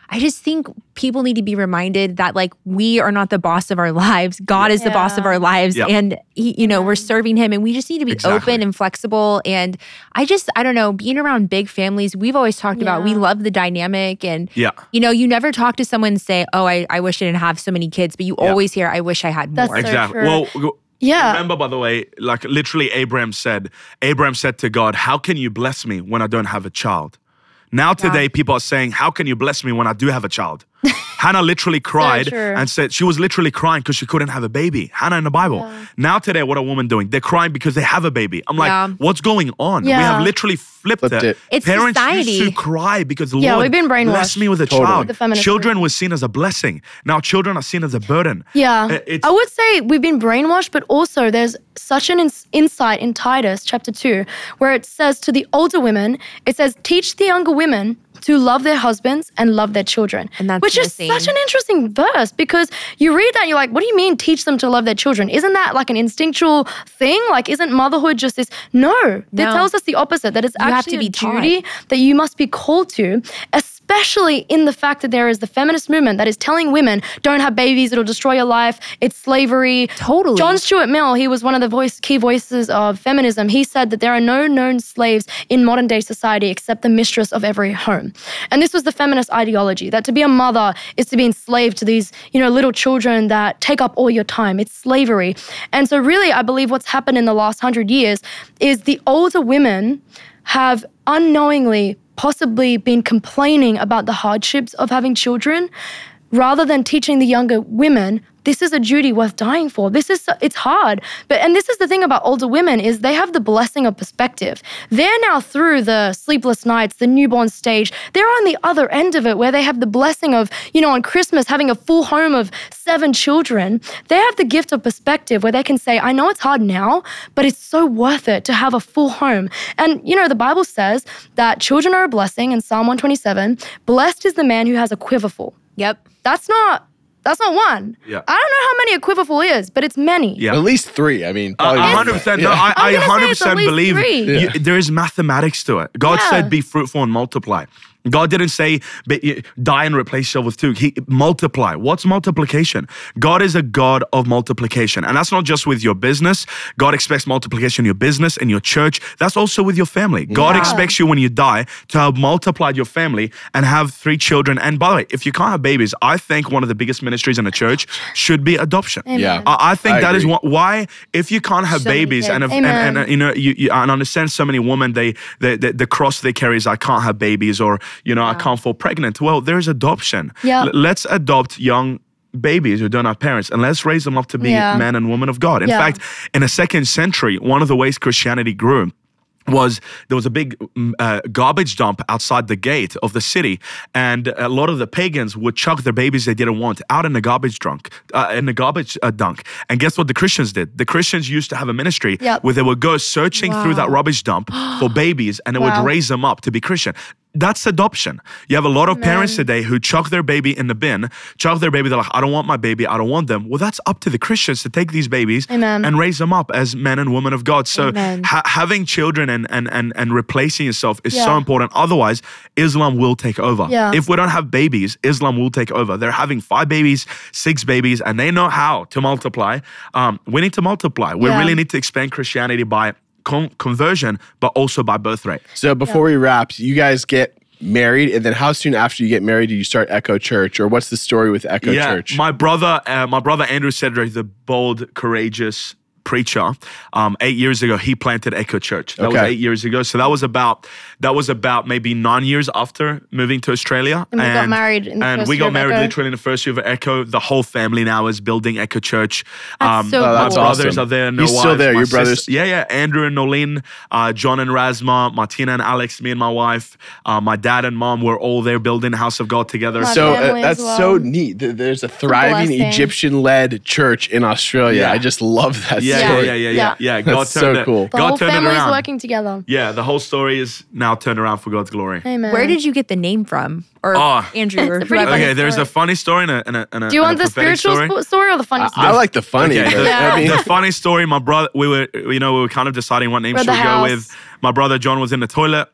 Speaker 1: I just think people need to be reminded that like we are not the boss of our lives. God is the boss of
Speaker 3: Yeah.
Speaker 1: our lives.
Speaker 2: Yep.
Speaker 1: And he, you know, we're serving him and we just need to be
Speaker 2: Exactly.
Speaker 1: open and flexible. And I just, I don't know, being around big families, we've always talked about, we
Speaker 3: Yeah.
Speaker 1: love the dynamic and,
Speaker 2: Yeah.
Speaker 1: you know, you never talk to someone and say, oh, I, I wish I didn't have so many kids, but you
Speaker 2: Yeah.
Speaker 1: always hear, I wish I had
Speaker 3: That's
Speaker 1: more.
Speaker 3: so
Speaker 2: Exactly.
Speaker 3: true.
Speaker 2: Well, w-
Speaker 3: Yeah.
Speaker 2: remember, by the way, like literally Abraham said, Abraham said to God, how can you bless me when I don't have a child? Now today, people are saying, how can you bless me when I do have a child? Hannah literally cried
Speaker 3: true.
Speaker 2: and said she was literally crying because she couldn't have a baby. Hannah in the Bible.
Speaker 3: Yeah.
Speaker 2: Now today, what are women doing? They're crying because they have a baby. I'm like,
Speaker 1: Yeah.
Speaker 2: what's going on? We
Speaker 3: Yeah.
Speaker 2: have literally flipped,
Speaker 4: Flipped
Speaker 2: it.
Speaker 4: it.
Speaker 1: It's
Speaker 2: Parents
Speaker 1: society.
Speaker 2: used to cry because the
Speaker 3: Yeah,
Speaker 2: Lord
Speaker 3: we've been brainwashed.
Speaker 2: blessed me with a
Speaker 4: Totally.
Speaker 2: child.
Speaker 3: The feminist
Speaker 2: Children was seen as a blessing. Now children are seen as a burden.
Speaker 3: Yeah.
Speaker 2: Uh, it's-
Speaker 3: I would say we've been brainwashed, but also there's such an ins- insight in Titus chapter two, where it says to the older women, it says, teach the younger women to love their husbands and love their children.
Speaker 1: And that's
Speaker 3: Which
Speaker 1: missing.
Speaker 3: is such an interesting verse because you read that and you're like, what do you mean teach them to love their children? Isn't that like an instinctual thing? Like, isn't motherhood just this? No, it
Speaker 1: No.
Speaker 3: tells us the opposite, that it's
Speaker 1: You have
Speaker 3: actually
Speaker 1: to be
Speaker 3: a
Speaker 1: taught.
Speaker 3: duty that you must be called to, especially in the fact that there is the feminist movement that is telling women, don't have babies, it'll destroy your life, it's slavery.
Speaker 1: Totally.
Speaker 3: John Stuart Mill, he was one of the voice, key voices of feminism. He said that there are no known slaves in modern day society except the mistress of every home. And this was the feminist ideology, that to be a mother is to be enslaved to these, you know, little children that take up all your time. It's slavery. And so really, I believe what's happened in the last hundred years is the older women have unknowingly possibly been complaining about the hardships of having children rather than teaching the younger women this is a duty worth dying for. This is, it's hard. But, and this is the thing about older women is they have the blessing of perspective. They're now through the sleepless nights, the newborn stage. They're on the other end of it where they have the blessing of, you know, on Christmas, having a full home of seven children. They have the gift of perspective where they can say, I know it's hard now, but it's so worth it to have a full home. And, you know, the Bible says that children are a blessing in Psalm one twenty-seven. Blessed is the man who has a quiverful.
Speaker 1: Yep.
Speaker 3: That's not, that's not one.
Speaker 2: Yeah.
Speaker 3: I don't know how many a quiverful is, but it's many.
Speaker 2: Yeah.
Speaker 4: At least three. I mean,
Speaker 2: A
Speaker 4: probably more.
Speaker 2: hundred percent. No,
Speaker 4: Yeah.
Speaker 2: I, I
Speaker 3: I'm gonna say
Speaker 2: hundred
Speaker 3: it's at
Speaker 2: percent
Speaker 3: least
Speaker 2: believe
Speaker 3: three.
Speaker 2: you, there is mathematics to it. God
Speaker 3: Yeah.
Speaker 2: said, "Be fruitful and multiply." God didn't say "Be- die and replace yourself with two. He multiply. What's multiplication? God is a God of multiplication, and that's not just with your business. God expects multiplication in your business and your church. That's also with your family. God
Speaker 3: Yeah.
Speaker 2: expects you when you die to have multiplied your family and have three children. And by the way, if you can't have babies, I think one of the biggest ministries in the church should be adoption.
Speaker 3: Amen.
Speaker 4: Yeah.
Speaker 2: I, I think
Speaker 4: I
Speaker 2: that is
Speaker 4: agree.
Speaker 2: what, why if you can't have
Speaker 1: So many
Speaker 2: babies and,
Speaker 1: kids.
Speaker 2: if, and
Speaker 3: Amen.
Speaker 2: and uh, you know you, you and I understand so many women they, they, they the cross they carry is I can't have babies or you know I can't fall pregnant. Well, there's adoption.
Speaker 3: Yeah.
Speaker 2: L- let's adopt young babies who don't have parents and let's raise them up to be
Speaker 3: Yeah.
Speaker 2: men and women of God. In
Speaker 3: Yeah.
Speaker 2: fact, in the second century, one of the ways Christianity grew was there was a big mm, uh, garbage dump outside the gate of the city, and a lot of the pagans would chuck their babies they didn't want out in the garbage drunk, uh, in the garbage uh, dunk. And guess what the Christians did? The Christians used to have a ministry
Speaker 3: Yep.
Speaker 2: where they would go searching through that rubbish dump for babies, and they
Speaker 3: Wow.
Speaker 2: would raise them up to be Christian. That's adoption. You have a lot of parents
Speaker 3: Amen.
Speaker 2: today who chuck their baby in the bin, chuck their baby, they're like, I don't want my baby, I don't want them. Well, that's up to the Christians to take these babies
Speaker 3: Amen.
Speaker 2: and raise them up as men and women of God. So
Speaker 1: Amen.
Speaker 2: ha- having children and, and, and, and replacing yourself is so
Speaker 3: Yeah.
Speaker 2: important. Otherwise, Islam will take over.
Speaker 3: Yeah.
Speaker 2: If we don't have babies, Islam will take over. They're having five babies, six babies, and they know how to multiply. Um, we need to multiply. We
Speaker 3: Yeah.
Speaker 2: really need to expand Christianity by con- conversion, but also by birth rate.
Speaker 4: So before we wrap, you guys get married, and then how soon after you get married do you start Echo Church, or what's the story with Echo Church?
Speaker 2: My brother, uh, my brother Andrew Cedric, the bold, courageous preacher, um, eight years ago, he planted Echo Church. That was
Speaker 4: Okay.
Speaker 2: eight years ago. So that was about that was about maybe nine years after moving to Australia.
Speaker 3: And we got married in the
Speaker 2: and
Speaker 3: first
Speaker 2: we
Speaker 3: year
Speaker 2: got
Speaker 3: of
Speaker 2: married
Speaker 3: Echo.
Speaker 2: literally in the first year of Echo. The whole family now is building Echo Church.
Speaker 1: That's so
Speaker 2: my
Speaker 1: Oh, that's
Speaker 2: brothers
Speaker 4: awesome.
Speaker 2: are there. No
Speaker 4: He's still
Speaker 2: wives,
Speaker 4: there,
Speaker 2: my
Speaker 4: your
Speaker 2: sis-
Speaker 4: brothers?
Speaker 2: Yeah, yeah. Andrew and Nolene, uh, John and Rasma, Martina and Alex, me and my wife, uh, my dad and mom were all there building the house of God together.
Speaker 3: My
Speaker 4: So uh,
Speaker 3: family as
Speaker 4: that's so
Speaker 3: well.
Speaker 4: neat. Th- There's a thriving
Speaker 3: blessing.
Speaker 4: Egyptian-led church in Australia.
Speaker 2: Yeah.
Speaker 4: I just love that
Speaker 2: yeah, yeah,
Speaker 4: story.
Speaker 2: yeah, yeah, yeah,
Speaker 3: Yeah.
Speaker 2: yeah. God
Speaker 4: That's
Speaker 2: turned
Speaker 4: so
Speaker 2: it.
Speaker 4: cool.
Speaker 3: The
Speaker 2: God
Speaker 3: whole
Speaker 2: turned it
Speaker 3: family is
Speaker 2: around.
Speaker 3: working together.
Speaker 2: Yeah, the whole story is now turned around for God's glory.
Speaker 3: Amen.
Speaker 1: Where did you get the name from? Or
Speaker 2: Oh.
Speaker 1: Andrew or
Speaker 3: It's a pretty
Speaker 1: whoever?
Speaker 3: funny
Speaker 2: Okay, there's a
Speaker 3: story.
Speaker 2: funny story and a, and a, and a
Speaker 3: Do you
Speaker 2: and
Speaker 3: want
Speaker 2: a
Speaker 3: the
Speaker 2: prophetic
Speaker 3: spiritual
Speaker 2: story.
Speaker 3: sp- story or the funny
Speaker 4: I,
Speaker 3: story?
Speaker 4: I like the funny.
Speaker 2: Okay,
Speaker 4: but,
Speaker 2: the,
Speaker 3: Yeah.
Speaker 4: I mean,
Speaker 2: the funny story, my brother, we were, you know, we were kind of deciding what name
Speaker 3: We're
Speaker 2: should
Speaker 3: the
Speaker 2: we go
Speaker 3: house.
Speaker 2: with. My brother John was in the toilet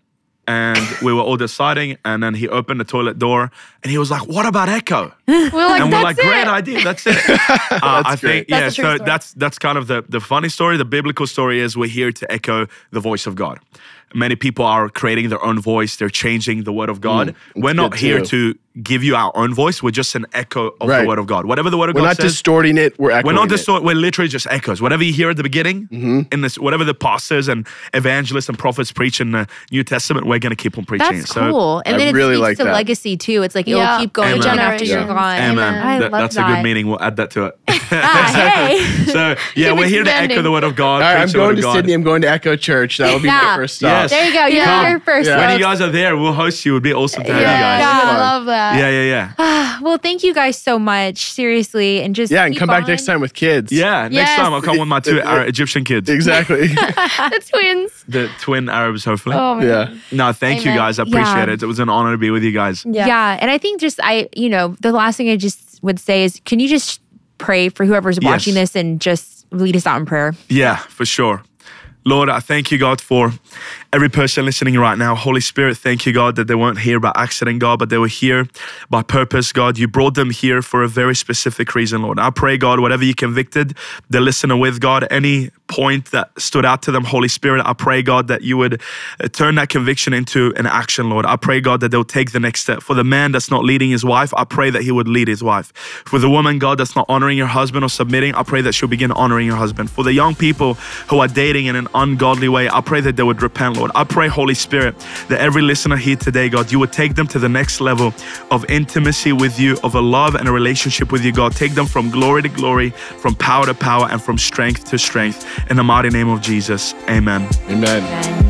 Speaker 2: and we were all deciding, and then he opened the toilet door and he was like, what about Echo?
Speaker 3: We're like,
Speaker 2: And we're
Speaker 3: that's
Speaker 2: like,
Speaker 3: it.
Speaker 2: great idea, that's it. Uh, I
Speaker 4: great.
Speaker 2: think,
Speaker 3: That's
Speaker 2: yeah,
Speaker 3: a true
Speaker 2: so
Speaker 3: story.
Speaker 2: that's that's kind of the, the funny story. The biblical story is we're here to echo the voice of God. Many people are creating their own voice. They're changing the word of God.
Speaker 4: Mm,
Speaker 2: we're
Speaker 4: that's
Speaker 2: not
Speaker 4: good
Speaker 2: here
Speaker 4: too.
Speaker 2: to give you our own voice. We're just an echo of
Speaker 4: Right.
Speaker 2: the word of God. Whatever the word of
Speaker 4: We're
Speaker 2: God
Speaker 4: not
Speaker 2: says,
Speaker 4: distorting it. We're echoing
Speaker 2: we're not
Speaker 4: it.
Speaker 2: distorting. We're literally just echoes. Whatever you hear at the beginning,
Speaker 4: Mm-hmm.
Speaker 2: in this, whatever the pastors and evangelists and prophets preach in the New Testament, we're going to keep on preaching
Speaker 1: That's
Speaker 2: it. So,
Speaker 1: cool. And
Speaker 4: I
Speaker 1: then it
Speaker 4: really
Speaker 1: speaks
Speaker 4: like
Speaker 1: to
Speaker 4: that.
Speaker 1: legacy too. It's like
Speaker 3: Yeah.
Speaker 1: it'll keep going
Speaker 2: Amen.
Speaker 1: on after you're
Speaker 3: Generations.
Speaker 1: gone.
Speaker 2: Amen.
Speaker 3: Amen.
Speaker 1: I
Speaker 2: That-
Speaker 1: love
Speaker 2: that's a
Speaker 1: that.
Speaker 2: good meaning. We'll add that to it.
Speaker 1: Ah, hey.
Speaker 2: So yeah,
Speaker 3: Keep
Speaker 2: we're here to echo
Speaker 3: expanding.
Speaker 2: the word of God.
Speaker 4: All right, I'm
Speaker 2: preach the word
Speaker 4: going
Speaker 2: of
Speaker 4: to
Speaker 2: God.
Speaker 4: Sydney. I'm going to Echo Church. That'll be
Speaker 1: Yeah.
Speaker 4: my first stop.
Speaker 2: Yes.
Speaker 1: There you go. You
Speaker 3: Yeah.
Speaker 1: heard it first.
Speaker 4: Yeah.
Speaker 2: When
Speaker 1: folks.
Speaker 2: you guys are there, we'll host you. It would be awesome to have
Speaker 3: Yeah,
Speaker 2: you guys.
Speaker 1: Yeah.
Speaker 3: I love that.
Speaker 2: Yeah, yeah, yeah.
Speaker 1: Well, thank you guys so much. Seriously. And just
Speaker 4: Yeah, and
Speaker 1: keep
Speaker 4: come back
Speaker 1: on.
Speaker 4: next time with kids.
Speaker 2: Yeah, next
Speaker 3: Yes.
Speaker 2: time I'll come with my two Arab, Egyptian kids,
Speaker 4: Exactly.
Speaker 3: The twins.
Speaker 2: the twin Arabs, hopefully.
Speaker 3: Oh my
Speaker 4: yeah.
Speaker 3: God.
Speaker 2: No, thank you
Speaker 3: Amen.
Speaker 2: guys. I appreciate
Speaker 1: Yeah.
Speaker 2: it. It was an honor to be with you guys.
Speaker 3: Yeah.
Speaker 1: Yeah. And I think just I, you know, the last thing I just would say is can you just pray for whoever's
Speaker 2: Yes.
Speaker 1: watching this and just lead us out in prayer?
Speaker 2: Yeah, for sure. Lord, I thank you, God, for every person listening right now. Holy Spirit, thank you, God, that they weren't here by accident, God, but they were here by purpose, God. You brought them here for a very specific reason, Lord. I pray, God, whatever you convicted the listener with, God, any point that stood out to them, Holy Spirit, I pray, God, that you would uh, turn that conviction into an action, Lord. I pray, God, that they'll take the next step. For the man that's not leading his wife, I pray that he would lead his wife. For the woman, God, that's not honoring her husband or submitting, I pray that she'll begin honoring her husband. For the young people who are dating in an ungodly way, I pray that they would repent, Lord. I pray, Holy Spirit, that every listener here today, God, you would take them to the next level of intimacy with you, of a love and a relationship with you, God. Take them from glory to glory, from power to power, and from strength to strength. In the mighty name of Jesus, amen.
Speaker 4: Amen.
Speaker 1: Amen.